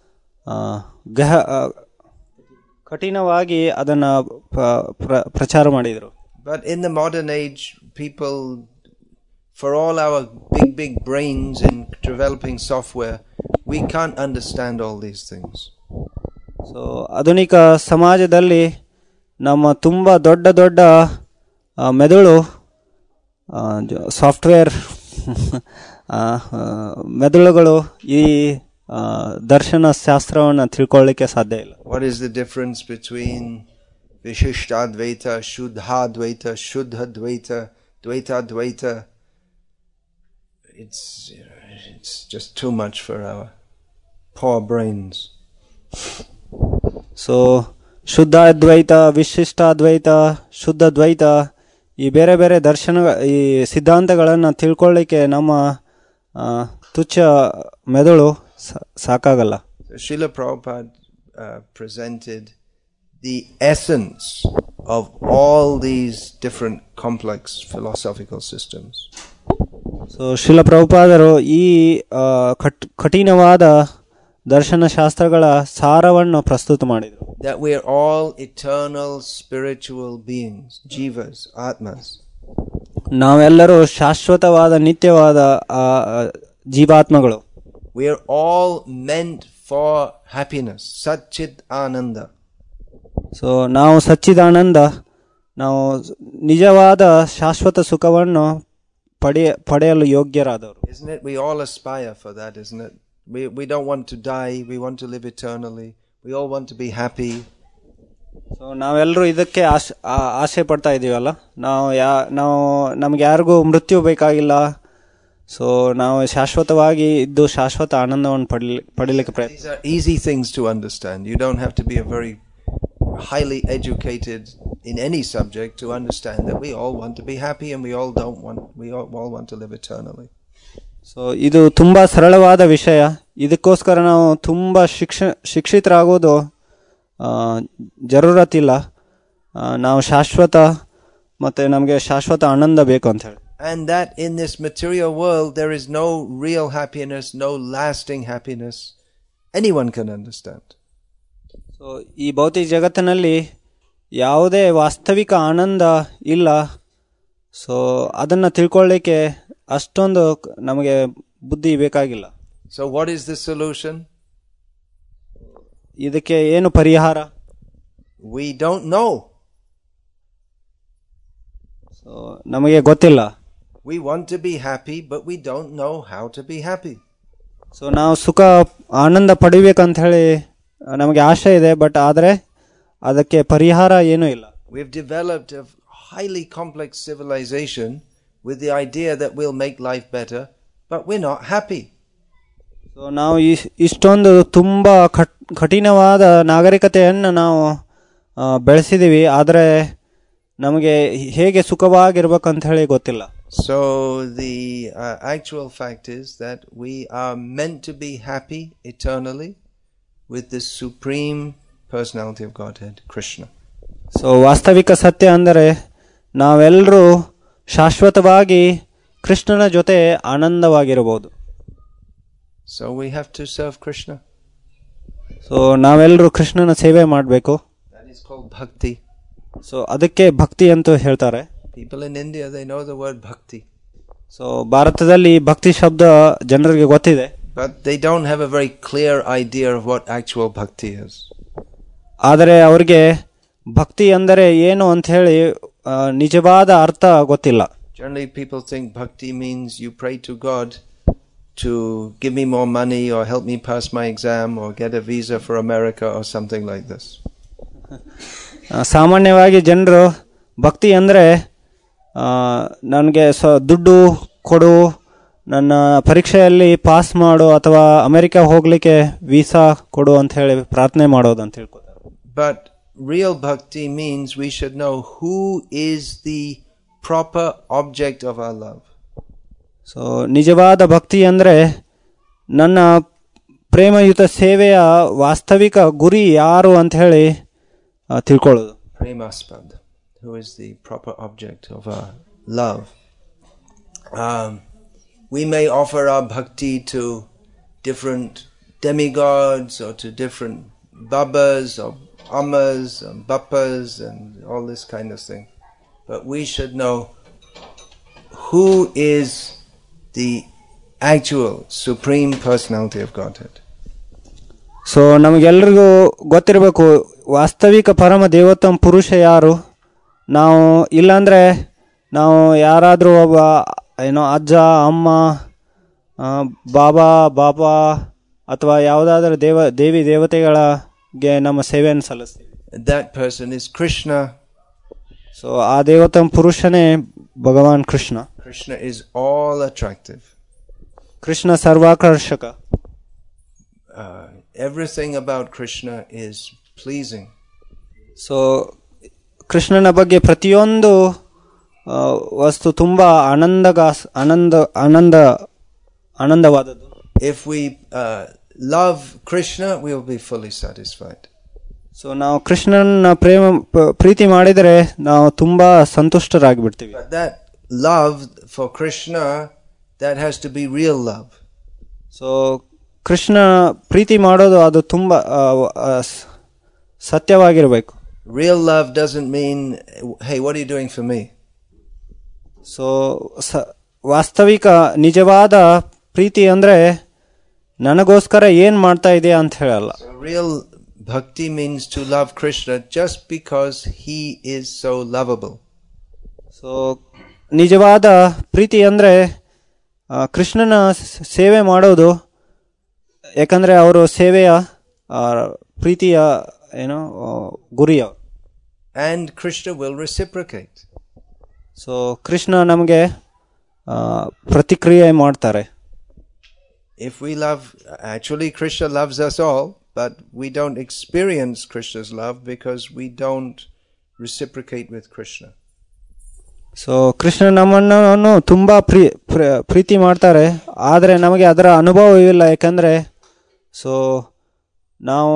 S2: ಕಠಿಣವಾಗಿ ಅದನ್ನ ಪ್ರಚಾರ ಮಾಡಿದರು.
S1: But in the modern age, people, for all our big brains in developing software, we can't understand all these things.
S2: So ಆಧುನಿಕ ಸಮಾಜದಲ್ಲಿ ನಮ್ಮ ತುಂಬಾ ದೊಡ್ಡ ಮೆದುಳು, ಸಾಫ್ಟ್ವೇರ್ ಮೆದುಳುಗಳು ಈ ದರ್ಶನ ಶಾಸ್ತ್ರವನ್ನು ತಿಳ್ಕೊಳ್ಳಿಕ್ಕೆ ಸಾಧ್ಯ ಇಲ್ಲ.
S1: What is the difference between Vishishtadvaita, Shuddhadvaita, Shuddhadvaita, Dvaitadvaita? It's just too much for our poor brains.
S2: So ಶುದ್ಧ ಅದ್ವೈತ, ವಿಶಿಷ್ಟ ಅದ್ವೈತ, ಶುದ್ಧ ದ್ವೈತ, ಈ ಬೇರೆ ಬೇರೆ ದರ್ಶನ ಈ ಸಿದ್ಧಾಂತಗಳನ್ನು ತಿಳ್ಕೊಳ್ಳಿಕ್ಕೆ ನಮ್ಮ ತುಚ್ಛ ಮೆದುಳು ಸಾಕಾಗಲ್ಲ.
S1: Srila Prabhupada presented the essence of all these different complex philosophical systems.
S2: So Srila ಪ್ರಭುಪಾದರು ಈ ಕಠಿಣವಾದ ದರ್ಶನ ಶಾಸ್ತ್ರಗಳ ಸಾರವನ್ನು ಪ್ರಸ್ತುತ ಮಾಡಿದರು.
S1: That we are all eternal spiritual beings, jivas, atmas.
S2: ನಾವೆಲ್ಲರೂ ಶಾಶ್ವತವಾದ ನಿತ್ಯವಾದ ಜೀವಾತ್ಮಗಳು.
S1: We are all meant for happiness, Satchit Ananda.
S2: So ನಾವು ಸಚ್ಚಿದಾನಂದ, ನಾವು ನಿಜವಾದ ಶಾಶ್ವತ ಸುಖವನ್ನು ಪಡೆಯಲು ಯೋಗ್ಯರಾದವರು.
S1: Isn't it? We all aspire for that, isn't it? We don't want to die, we want to live eternally. We all want to be happy.
S2: So ನಾವೆಲ್ಲರೂ ಇದಕ್ಕೆ ಆಸೆ ಪಡ್ತಾ ಇದೀವಲ್ಲ. ನಾವು ನಮ್ಗೆ ಯಾರಿಗೂ ಮೃತ್ಯು ಬೇಕಾಗಿಲ್ಲ. ಸೊ ನಾವು ಶಾಶ್ವತವಾಗಿ ಇದ್ದು ಶಾಶ್ವತ ಆನಂದವನ್ನು ಪಡೀಲಿಕ್ಕೆ ಪ್ರಯತ್ನ.
S1: These are easy things to understand. You don't have to be a very highly educated in any subject to understand that we all want to be happy and we all want to live eternally.
S2: So ಇದು ತುಂಬಾ ಸರಳವಾದ ವಿಷಯ. ಇದಕ್ಕೋಸ್ಕರ ನಾವು ತುಂಬಾ ಶಿಕ್ಷಿತರಾಗೋದು ಜರೂರತ್ತಿಲ್ಲ. ನಾವು ಶಾಶ್ವತ ಮತ್ತೆ ನಮಗೆ ಶಾಶ್ವತ ಆನಂದ ಬೇಕು ಅಂತ ಹೇಳಿ.
S1: And that in this material world there is no real happiness, no lasting happiness anyone can understand.
S2: So ಈ ಭೌತಿಕ ಜಗತ್ತಿನಲ್ಲಿ ಯಾವುದೇ ವಾಸ್ತವಿಕ ಆನಂದ ಇಲ್ಲ. ಸೊ ಅದನ್ನು ತಿಳ್ಕೊಳ್ಳಿಕ್ಕೆ ಅಷ್ಟೊಂದು ನಮಗೆ ಬುದ್ಧಿ ಬೇಕಾಗಿಲ್ಲ.
S1: So what is the solution?
S2: ಇದಕ್ಕೆ ಏನು ಪರಿಹಾರ?
S1: We don't know.
S2: ಸೊ ನಮಗೆ ಗೊತ್ತಿಲ್ಲ.
S1: We want to be happy, but we don't know how to be happy.
S2: So ನಾವು ಸುಖ ಆನಂದ ಪಡಿಬೇಕಂತ ಹೇಳಿ ನಮಗೆ ಆಶೆ ಇದೆ, ಬಟ್ ಆದರೆ ಅದಕ್ಕೆ ಪರಿಹಾರ ಏನೂ ಇಲ್ಲ.
S1: We've developed a highly complex civilization with the idea that we'll make life better, but we're not happy.
S2: So ನಾವು ಇಷ್ಟೊಂದು ತುಂಬ ಕಠಿಣವಾದ ನಾಗರಿಕತೆಯನ್ನು ನಾವು ಬೆಳೆಸಿದ್ದೀವಿ, ಆದರೆ ನಮಗೆ ಹೇಗೆ ಸುಖವಾಗಿರ್ಬೇಕಂತ ಹೇಳಿ ಗೊತ್ತಿಲ್ಲ.
S1: So the actual fact is that we are meant to be happy eternally with the supreme personality of Godhead, Krishna.
S2: So ವಾಸ್ತವಿಕ ಸತ್ಯ ಅಂದರೆ ನಾವೆಲ್ಲರೂ ಶಾಶ್ವತವಾಗಿ ಕೃಷ್ಣನ ಜೊತೆ ಆನಂದವಾಗಿರಬಹುದು.
S1: So we have to serve Krishna.
S2: So ನಾವೆಲ್ಲರೂ ಕೃಷ್ಣನ ಸೇವೆ ಮಾಡಬೇಕು.
S1: That is called bhakti.
S2: So ಅದಕ್ಕೆ ಭಕ್ತಿ ಅಂತ ಹೇಳ್ತಾರೆ.
S1: People in India, they know the word bhakti.
S2: So ಭಾರತದಲ್ಲಿ ಭಕ್ತಿ ಶಬ್ದ ಜನರಿಗೆ ಗೊತ್ತಿದೆ,
S1: but they don't have a very clear idea of what actual bhakti is.
S2: ಆದರೆ ಅವರಿಗೆ ಭಕ್ತಿ ಅಂದರೆ ಏನು ಅಂತ ಹೇಳಿ ನಿಜವಾದ ಅರ್ಥ ಗೊತ್ತಿಲ್ಲ.
S1: Generally people think bhakti means you pray to God to give me more money or help me pass my exam or get a visa for America or something like this.
S2: ಸಾಮಾನ್ಯವಾಗಿ ಜನರು ಭಕ್ತಿ ಅಂದರೆ ನನಗೆ ದುಡ್ಡು ಕೊಡು, ನನ್ನ ಪರೀಕ್ಷೆಯಲ್ಲಿ ಪಾಸ್ ಮಾಡು, ಅಥವಾ ಅಮೆರಿಕ ಹೋಗ್ಲಿಕ್ಕೆ ವೀಸಾ ಕೊಡು ಅಂತ ಹೇಳಿ ಪ್ರಾರ್ಥನೆ ಮಾಡೋದು ಅಂತ ಹೇಳ್ಕೊತಾರೆ.
S1: But real bhakti means we should know who is the proper object of our love.
S2: So ನಿಜವಾದ ಭಕ್ತಿ ಅಂದರೆ ನನ್ನ ಪ್ರೇಮಯುತ ಸೇವೆಯ ವಾಸ್ತವಿಕ ಗುರಿ ಯಾರು ಅಂತ ಹೇಳಿ ತಿಳ್ಕೊಳ್ಳೋದು.
S1: Premaspad, who is the proper object of our love. We may offer our bhakti to different demigods or to different babas or ammas and bappas and all this kind of thing. But we should know who is the actual supreme personality of Godhead.
S2: So ನಮಗೆಲ್ಲರಿಗೂ ಗೊತ್ತಿರಬೇಕು ವಾಸ್ತವಿಕ ಪರಮ ದೇವೋತ್ತಮ ಪುರುಷ ಯಾರು. ನಾವು ಇಲ್ಲಾಂದರೆ ನಾವು ಯಾರಾದರೂ ಒಬ್ಬ ಅಜ್ಜ, ಅಮ್ಮ, ಬಾಬಾ ಅಥವಾ ಯಾವುದಾದ್ರೂ ದೇವಿ ದೇವತೆಗಳಿಗೆ ನಮ್ಮ ಸೇವೆಯನ್ನು ಸಲ್ಲಿಸ್ತೀವಿ.
S1: That person is Krishna.
S2: So ಆ ದೇವೋತ್ತಮ ಪುರುಷನೇ Bhagavan Krishna.
S1: Krishna is all attractive.
S2: Krishna ಸರ್ವಾಕರ್ಷಕ.
S1: Everything about Krishna is pleasing.
S2: So ಕೃಷ್ಣನ ಬಗ್ಗೆ ಪ್ರತಿಯೊಂದು ವಸ್ತು ತುಂಬಾ ಆನಂದವಾದದ್ದು.
S1: If we love Krishna, we will be fully satisfied.
S2: So ನಾವು ಕೃಷ್ಣನ ಪ್ರೀತಿ ಮಾಡಿದರೆ ನಾವು ತುಂಬಾ ಸಂತುಷ್ಟರಾಗಿಬಿಡ್ತೀವಿ.
S1: But that love for Krishna, that has to be real love.
S2: So Krishna ಪ್ರೀತಿ ಮಾಡೋದು ಅದು ತುಂಬಾ ಸತ್ಯವಾಗಿರಬೇಕು.
S1: Real love doesn't mean, hey, what are you doing for me?
S2: So ವಾಸ್ತವಿಕ ನಿಜವಾದ ಪ್ರೀತಿ ಅಂದ್ರೆ ನನಗೋಸ್ಕರ ಏನ್ ಮಾಡ್ತಾ ಇದೆಯಾ ಅಂತ ಹೇಳಲ್ಲ.
S1: So real bhakti means to love Krishna just because he is so lovable.
S2: So ನಿಜವಾದ ಪ್ರೀತಿ ಅಂದ್ರೆ ಕೃಷ್ಣನ ಸೇವೆ ಮಾಡೋದು, ಯಾಕಂದ್ರೆ ಅವರು ಸೇವೆಯ ಪ್ರೀತಿಯ ಗುರಿಯ.
S1: And Krishna will reciprocate.
S2: So Krishna ನಮಗೆ ಪ್ರತಿಕ್ರಿಯೆ ಮಾಡ್ತಾರೆ.
S1: If we love, actually Krishna loves us all, but we don't experience Krishna's love because we don't reciprocate with Krishna.
S2: So Krishna ನಮ್ಮನ್ನು ತುಂಬಾ ಪ್ರೀತಿ ಮಾಡ್ತಾರೆ, ಆದರೆ ನಮಗೆ ಅದರ ಅನುಭವವಿಲ್ಲ. ಯಾಕಂದ್ರೆ ಸೊ ನಾವು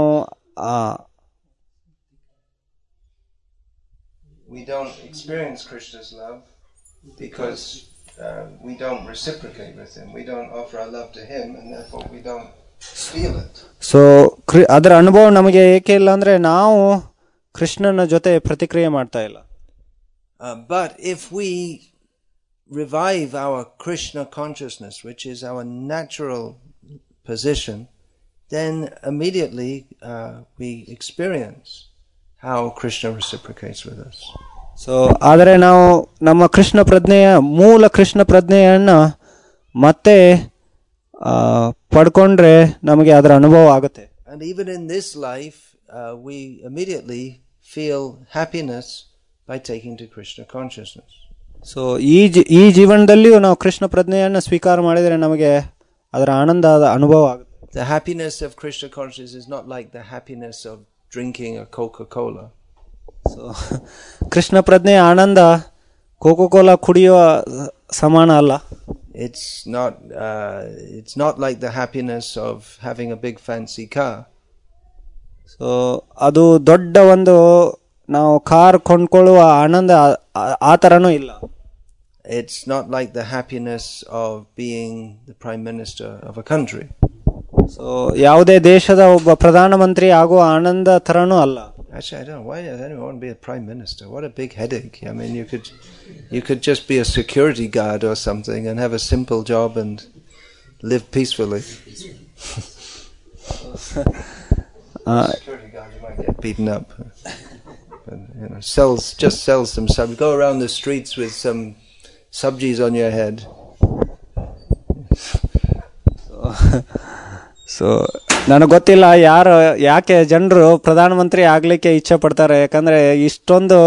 S1: we don't experience Krishna's love because we don't reciprocate with him. We don't offer our love to him, and therefore we don't feel it.
S2: So ಅದರ ಅನುಭವ ನಮಗೆ ಏಕೆ ಇಲ್ಲ ಅಂದ್ರೆ ನಾವು ಕೃಷ್ಣನ ಜೊತೆ ಪ್ರತಿಕ್ರಿಯೆ ಮಾಡ್ತಾ ಇಲ್ಲ.
S1: But if we revive our Krishna consciousness, which is our natural position, then immediately we experience how Krishna reciprocates with us.
S2: So ಆದರೆ ನಾವು ನಮ್ಮ ಕೃಷ್ಣ ಪ್ರಜ್ಞೆಯ ಮೂಲ ಕೃಷ್ಣ ಪ್ರಜ್ಞೆಯನ್ನ ಮತ್ತೆ ಪಡ್ಕೊಂಡ್ರೆ ನಮಗೆ ಅದರ ಅನುಭವ ಆಗುತ್ತೆ.
S1: And even in this life, we immediately feel happiness by taking to Krishna consciousness.
S2: So ಈ ಜೀವನದಲ್ಲಿಯೂ ನಾವು ಕೃಷ್ಣ ಪ್ರಜ್ಞೆಯನ್ನು ಸ್ವೀಕಾರ ಮಾಡಿದರೆ ನಮಗೆ ಅದರ ಆನಂದದ ಅನುಭವ ಆಗುತ್ತೆ.
S1: The happiness of Krishna consciousness is not like the happiness of drinking a Coca-Cola.
S2: So Krishna ಪ್ರಜ್ಞೆಯ ಆನಂದ ಕೋಕೋ ಕೋಲಾ ಕುಡಿಯುವ ಸಮಾನ ಅಲ್ಲ.
S1: It's not like the happiness of having a big fancy car.
S2: So ಅದು ದೊಡ್ಡ ಒಂದು ನಾವು ಕಾರ್ ಕೊಂಡ್ಕೊಳ್ಳುವ ಆನಂದ ಆ ತರನೂ ಇಲ್ಲ.
S1: It's not like the happiness of being the prime minister of a country.
S2: So ಯಾವುದೇ ದೇಶದ ಒಬ್ಬ ಪ್ರಧಾನಮಂತ್ರಿ ಆಗುವ ಆನಂದ ತರನೂ ಅಲ್ಲ.
S1: Actually, I don't know why does anyone want to be a prime minister. What a big headache. I mean, you could just be a security guard or something and have a simple job and live peacefully. Security guard, you might get beaten up. But, sell some subs. Go around the streets with some subjis on your head.
S2: So ನನಗೆ ಗೊತ್ತಿಲ್ಲ ಯಾಕೆ ಜನರು ಪ್ರಧಾನಮಂತ್ರಿ ಆಗ್ಲಿಕ್ಕೆ ಇಚ್ಛೆ ಪಡ್ತಾರೆ. ಯಾಕಂದ್ರೆ ಇಷ್ಟೊಂದು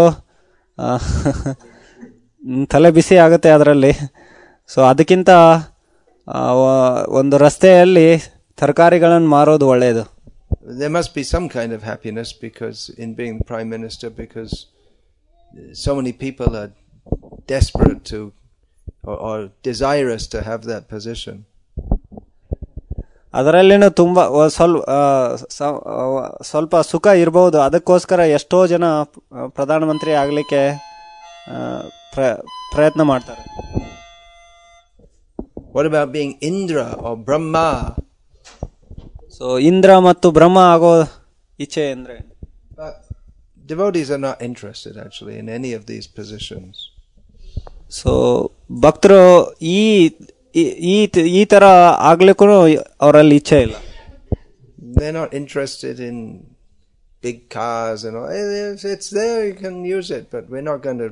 S2: ತಲೆ ಬಿಸಿ ಆಗುತ್ತೆ ಅದರಲ್ಲಿ. ಸೊ ಅದಕ್ಕಿಂತ ಒಂದು ರಸ್ತೆಯಲ್ಲಿ ತರಕಾರಿಗಳನ್ನು ಮಾರೋದು ಒಳ್ಳೆಯದು.
S1: There must be some kind of happiness because in being prime minister, because so many people are desperate to or desirous to have that position.
S2: ಅದರಲ್ಲಿನೂ ತುಂಬಾ ಸ್ವಲ್ಪ ಸುಖ ಇರಬಹುದು. ಅದಕ್ಕೋಸ್ಕರ ಎಷ್ಟೋ ಜನ ಪ್ರಧಾನಮಂತ್ರಿ ಆಗ್ಲಿಕ್ಕೆ ಪ್ರಯತ್ನ ಮಾಡ್ತಾರೆ.
S1: What about being Indra or Brahma?
S2: So Indra ಮತ್ತು ಬ್ರಹ್ಮ ಆಗೋ ಇಚ್ಛೆ ಅಂದ್ರೆ.
S1: Devotees are not interested actually in any of these positions.
S2: So ಭಕ್ತರು ಈ ತರ ಆಗ್ಲಿಕ್ಕೂ ಅವರಲ್ಲಿ ಇಚ್ಛೆ ಇಲ್ಲ.
S1: They're not interested in big cars and all. If it's there, you can use it, but we're not going to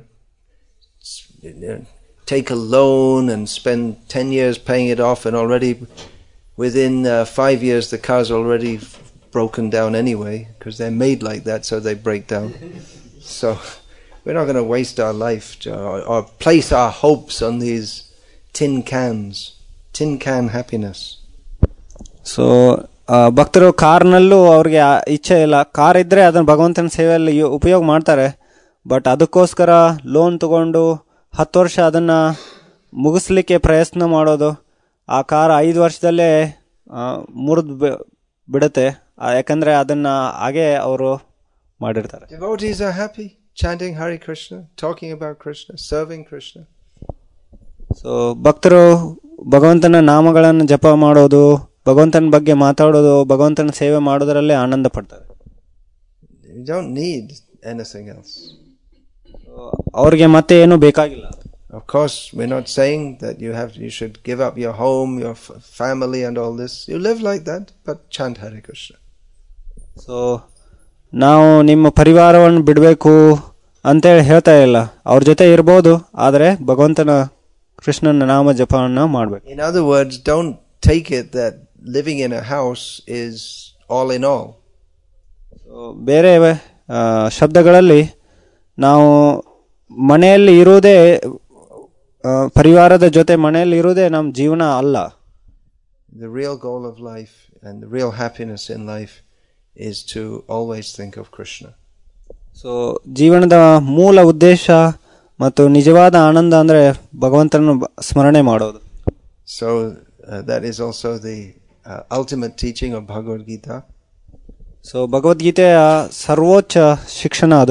S1: take a loan and spend 10 years paying it off, and already within 5 years the car's already broken down anyway, because they're made like that, so they break down. So we're not going to waste our life or place our hopes on these tin can happiness.
S2: So ಭಕ್ತರು ಕಾರ್ನಲ್ಲೂ ಅವ್ರಿಗೆ ಇಚ್ಛೆ ಇಲ್ಲ. Car ಇದ್ರೆ ಅದನ್ನ ಭಗವಂತನ ಸೇವೆಯಲ್ಲಿ ಉಪಯೋಗ ಮಾಡ್ತಾರೆ. ಬಟ್ ಅದಕ್ಕೋಸ್ಕರ ಲೋನ್ ತಗೊಂಡು 10 ವರ್ಷ ಅದನ್ನ ಮುಗಿಸ್ಲಿಕ್ಕೆ ಪ್ರಯತ್ನ ಮಾಡೋದು, ಆ ಕಾರ್ 5 ವರ್ಷದಲ್ಲೇ ಮುರಿದು ಬಿಡುತ್ತೆ. ಯಾಕಂದ್ರೆ ಅದನ್ನ ಹಾಗೆ ಅವರು ಮಾಡಿರ್ತಾರೆ.
S1: Devotees are happy chanting Hare Krishna, talking about Krishna, serving Krishna.
S2: So ಭಕ್ತರು ಭಗವಂತನ ನಾಮಗಳನ್ನು ಜಪ ಮಾಡೋದು, ಭಗವಂತನ ಬಗ್ಗೆ ಮಾತಾಡೋದು, ಭಗವಂತನ ಸೇವೆ ಮಾಡೋದರಲ್ಲೇ ಆನಂದ ಪಡ್ತಾರೆ.
S1: You don't need anything else.
S2: ಅವ್ರಿಗೆ ಮತ್ತೆ ಏನು ಬೇಕಾಗಿಲ್ಲ.
S1: Of course, we're not saying that you should give up your home, your family and all this. You live like that, but chant Hare Krishna.
S2: So ನಾವು ನಿಮ್ಮ ಪರಿವಾರವನ್ನು ಬಿಡಬೇಕು ಅಂತೇಳಿ ಹೇಳ್ತಾ ಇಲ್ಲ. ಅವ್ರ ಜೊತೆ ಇರ್ಬೋದು, ಆದರೆ ಭಗವಂತನ ಕೃಷ್ಣನ ನಾಮ ಜಪವನ್ನು ಮಾಡಬೇಕು.
S1: In other words, don't take it that living in a house is all in all.
S2: ಬೇರೆ ಶಬ್ದಗಳಲ್ಲಿ ನಾವು ಮನೆಯಲ್ಲಿ ಇರುವುದೇ, ಪರಿವಾರದ ಜೊತೆ ಮನೆಯಲ್ಲಿ ಇರುವುದೇ ನಮ್ಮ ಜೀವನ ಅಲ್ಲ.
S1: The real goal of life and the real happiness in life is to always think of Krishna.
S2: So ಜೀವನದ ಮೂಲ ಉದ್ದೇಶ ಮತ್ತು ನಿಜವಾದ ಆನಂದ ಅಂದ್ರೆ ಭಗವಂತನ ಸ್ಮರಣೆ ಮಾಡೋದು.
S1: So that is also the ultimate teaching of Bhagavad Gita.
S2: So ಭಗವದ್ಗೀತೆಯ ಸರ್ವೋಚ್ಚ ಶಿಕ್ಷಣ ಅದು.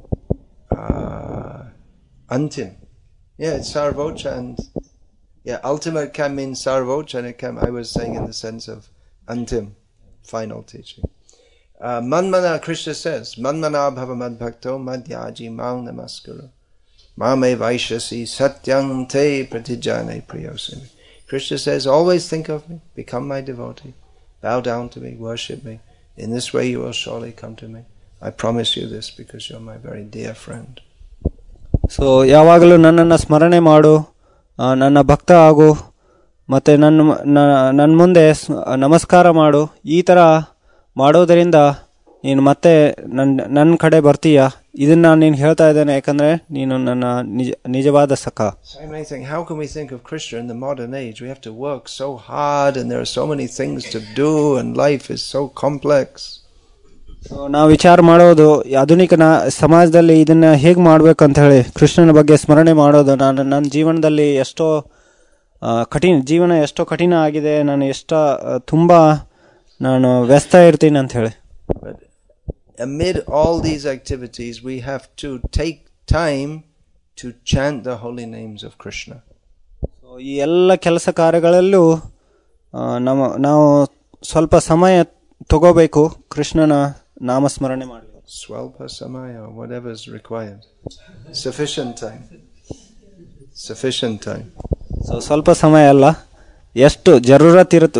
S1: Antim. Yeah, it's Sarvocha, and ultimate can mean Sarvocha, and I was saying in the sense of Antim, final teaching. Manmana, Krishna says, Manmana bhava madbhakto madhyaji mang namaskuru. Mame vaishasi satyam te pratijane priyosimi. Krishna says, always think of me, become my devotee, bow down to me, worship me. In this way you will surely come to me. I promise you this because you're my very dear friend.
S2: So ಯಾವಾಗಲೂ ನನ್ನನ್ನು ಸ್ಮರಣೆ ಮಾಡು, ನನ್ನ ಭಕ್ತ ಆಗು, ಮತ್ತು ನನ್ನ ಮುಂದೆ ನಮಸ್ಕಾರ ಮಾಡು. ಈ ಥರ ಮಾಡೋದರಿಂದ ನೀನು ಮತ್ತೆ ನನ್ನ ಕಡೆ ಬರ್ತೀಯ. ಇದನ್ನ ನೀನು ಹೇಳ್ತಾ ಇದ್ದೇನೆ ಯಾಕಂದ್ರೆ ನೀನು ನನ್ನ ನಿಜವಾದ ಸಖ.
S1: How can we think of Krishna in the modern age? We have to work so hard and there are so many things to do and life is so complex.
S2: ನಾವು ವಿಚಾರ ಮಾಡೋದು ಆಧುನಿಕ ಸಮಾಜದಲ್ಲಿ ಇದನ್ನ ಹೇಗೆ ಮಾಡ್ಬೇಕಂತ ಹೇಳಿ ಕೃಷ್ಣನ ಬಗ್ಗೆ ಸ್ಮರಣೆ ಮಾಡೋದು. ನನ್ನ ಜೀವನದಲ್ಲಿ ಎಷ್ಟೋ ಜೀವನ ಎಷ್ಟೋ ಕಠಿಣ ಆಗಿದೆ, ನಾನು ನಾನು ವ್ಯಸ್ತ ಇರ್ತೀನಿ ಅಂತ ಹೇಳಿ.
S1: Amid all these activities, we have to take time to chant the holy names of Krishna.
S2: ಈ ಎಲ್ಲ ಕೆಲಸ ಕಾರ್ಯಗಳಲ್ಲೂ ನಾವು ಸ್ವಲ್ಪ ಸಮಯ ತಗೋಬೇಕು ಕೃಷ್ಣನ ನಾಮಸ್ಮರಣೆ ಮಾಡಲು.
S1: Swalpa samaya, whatever is required. Sufficient time. Sufficient time.
S2: So ಸ್ವಲ್ಪ ಸಮಯ ಅಲ್ಲ, ಎಷ್ಟು ಜರೂರತ್ ಇರುತ್ತೆ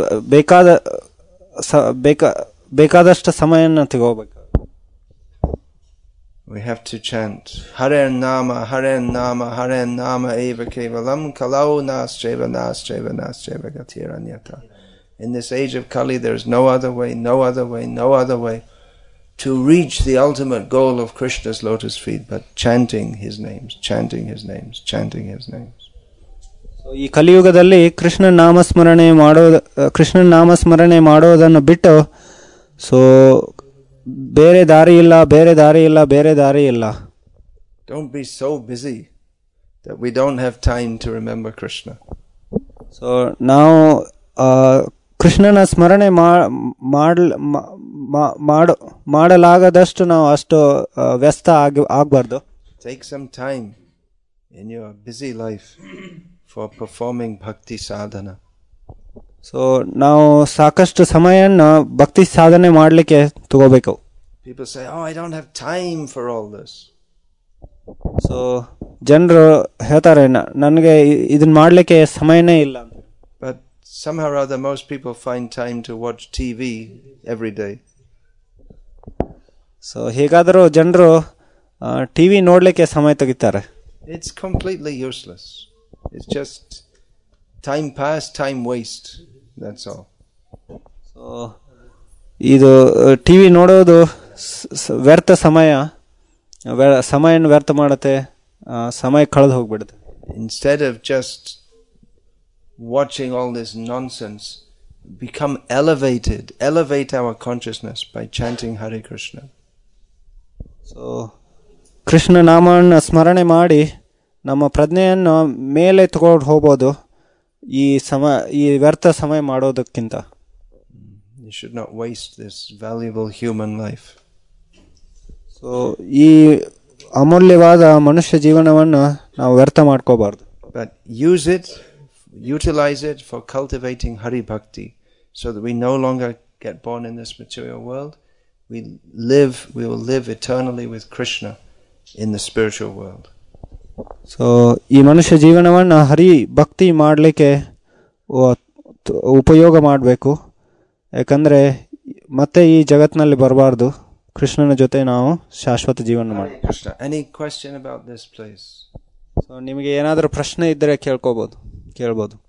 S2: ಬೇಕಾದಷ್ಟು ಸಮಯನ ತಗೋಬೇಕು.
S1: We have to chant Hare Nama, Hare Nama, Hare Nama eva kevalam kalau nascheva nascheva nascheva gatiranyata. In this age of Kali there is no other way, no other way, no other way to reach the ultimate goal of Krishna's lotus feet but chanting his names, chanting his names, chanting his names.
S2: ಈ ಕಲಿಯುಗದಲ್ಲಿ ಕೃಷ್ಣ ನಾಮಸ್ಮರಣೆ ಮಾಡೋದನ್ನು ಬಿಟ್ಟು so ಬೇರೆ ದಾರಿ ಇಲ್ಲ.
S1: Don't be so busy that we don't have time to remember Krishna.
S2: So ನಾವು ಕೃಷ್ಣನ ಸ್ಮರಣೆ ಮಾಡಲಾಗದಷ್ಟು ನಾವು ಅಷ್ಟು ವ್ಯಸ್ತ ಆಗಬಾರ್ದು.
S1: Take some time in your busy life for performing bhakti sadhana.
S2: So ನಾವು ಸಾಕಷ್ಟು ಸಮಯನ ಭಕ್ತಿ ಸಾಧನೆ ಮಾಡಲಿಕ್ಕೆ ತಗೋಬೇಕು.
S1: People say, oh, I don't have time for all this.
S2: So ಜನರು ಹೇಳ್ತಾರೆ ನನಗೆ ಇದನ್ನ ಮಾಡಲಿಕ್ಕೆ ಸಮಯನೇ ಇಲ್ಲ.
S1: But somehow or other most people find time to watch TV every day.
S2: So ಹೇಗಾದರೂ ಜನರು ಟಿವಿ ನೋಡ್ಲಿಕ್ಕೆ ಸಮಯ ತೆಗಿತಾರೆ.
S1: It's completely useless. It's just time pass, time waste. That's all.
S2: So ಇದು ಟಿವಿ ನೋಡೋದು ವ್ಯರ್ಥ ಸಮಯನ ವ್ಯರ್ಥ ಮಾಡುತ್ತೆ, ಸಮಯ ಕಳೆದು ಹೋಗ್ಬಿಡುತ್ತೆ.
S1: Instead of just watching all this nonsense, become elevated, elevate our consciousness by chanting Hare Krishna.
S2: So Krishna ನಾಮನ ಸ್ಮರಣೆ ಮಾಡಿ ನಮ್ಮ ಪ್ರಜ್ಞೆಯನ್ನು ಮೇಲೆ ತಗೊಂಡು ಹೋಗ್ಬೋದು ಈ ವ್ಯರ್ಥ ಸಮಯ ಮಾಡೋದಕ್ಕಿಂತ.
S1: You should not waste this valuable human life.
S2: So ಈ ಅಮೂಲ್ಯವಾದ ಮನುಷ್ಯ ಜೀವನವನ್ನು ನಾವು ವ್ಯರ್ಥ ಮಾಡ್ಕೋಬಾರ್ದು.
S1: But utilize it for cultivating Hari Bhakti so that we no longer get born in this material world. We will live eternally with Krishna in the spiritual world.
S2: So ಈ ಮನುಷ್ಯ ಜೀವನವನ್ನು ಹರಿ ಭಕ್ತಿ ಮಾಡಲಿಕ್ಕೆ ಉಪಯೋಗ ಮಾಡಬೇಕು. ಯಾಕಂದರೆ ಮತ್ತೆ ಈ ಜಗತ್ತಿನಲ್ಲಿ ಬರಬಾರ್ದು, ಕೃಷ್ಣನ ಜೊತೆ ನಾವು ಶಾಶ್ವತ ಜೀವನ ಮಾಡಿ.
S1: Any question about this place?
S2: So ನಿಮಗೆ ಏನಾದರೂ ಪ್ರಶ್ನೆ ಇದ್ದರೆ ಕೇಳ್ಬೋದು.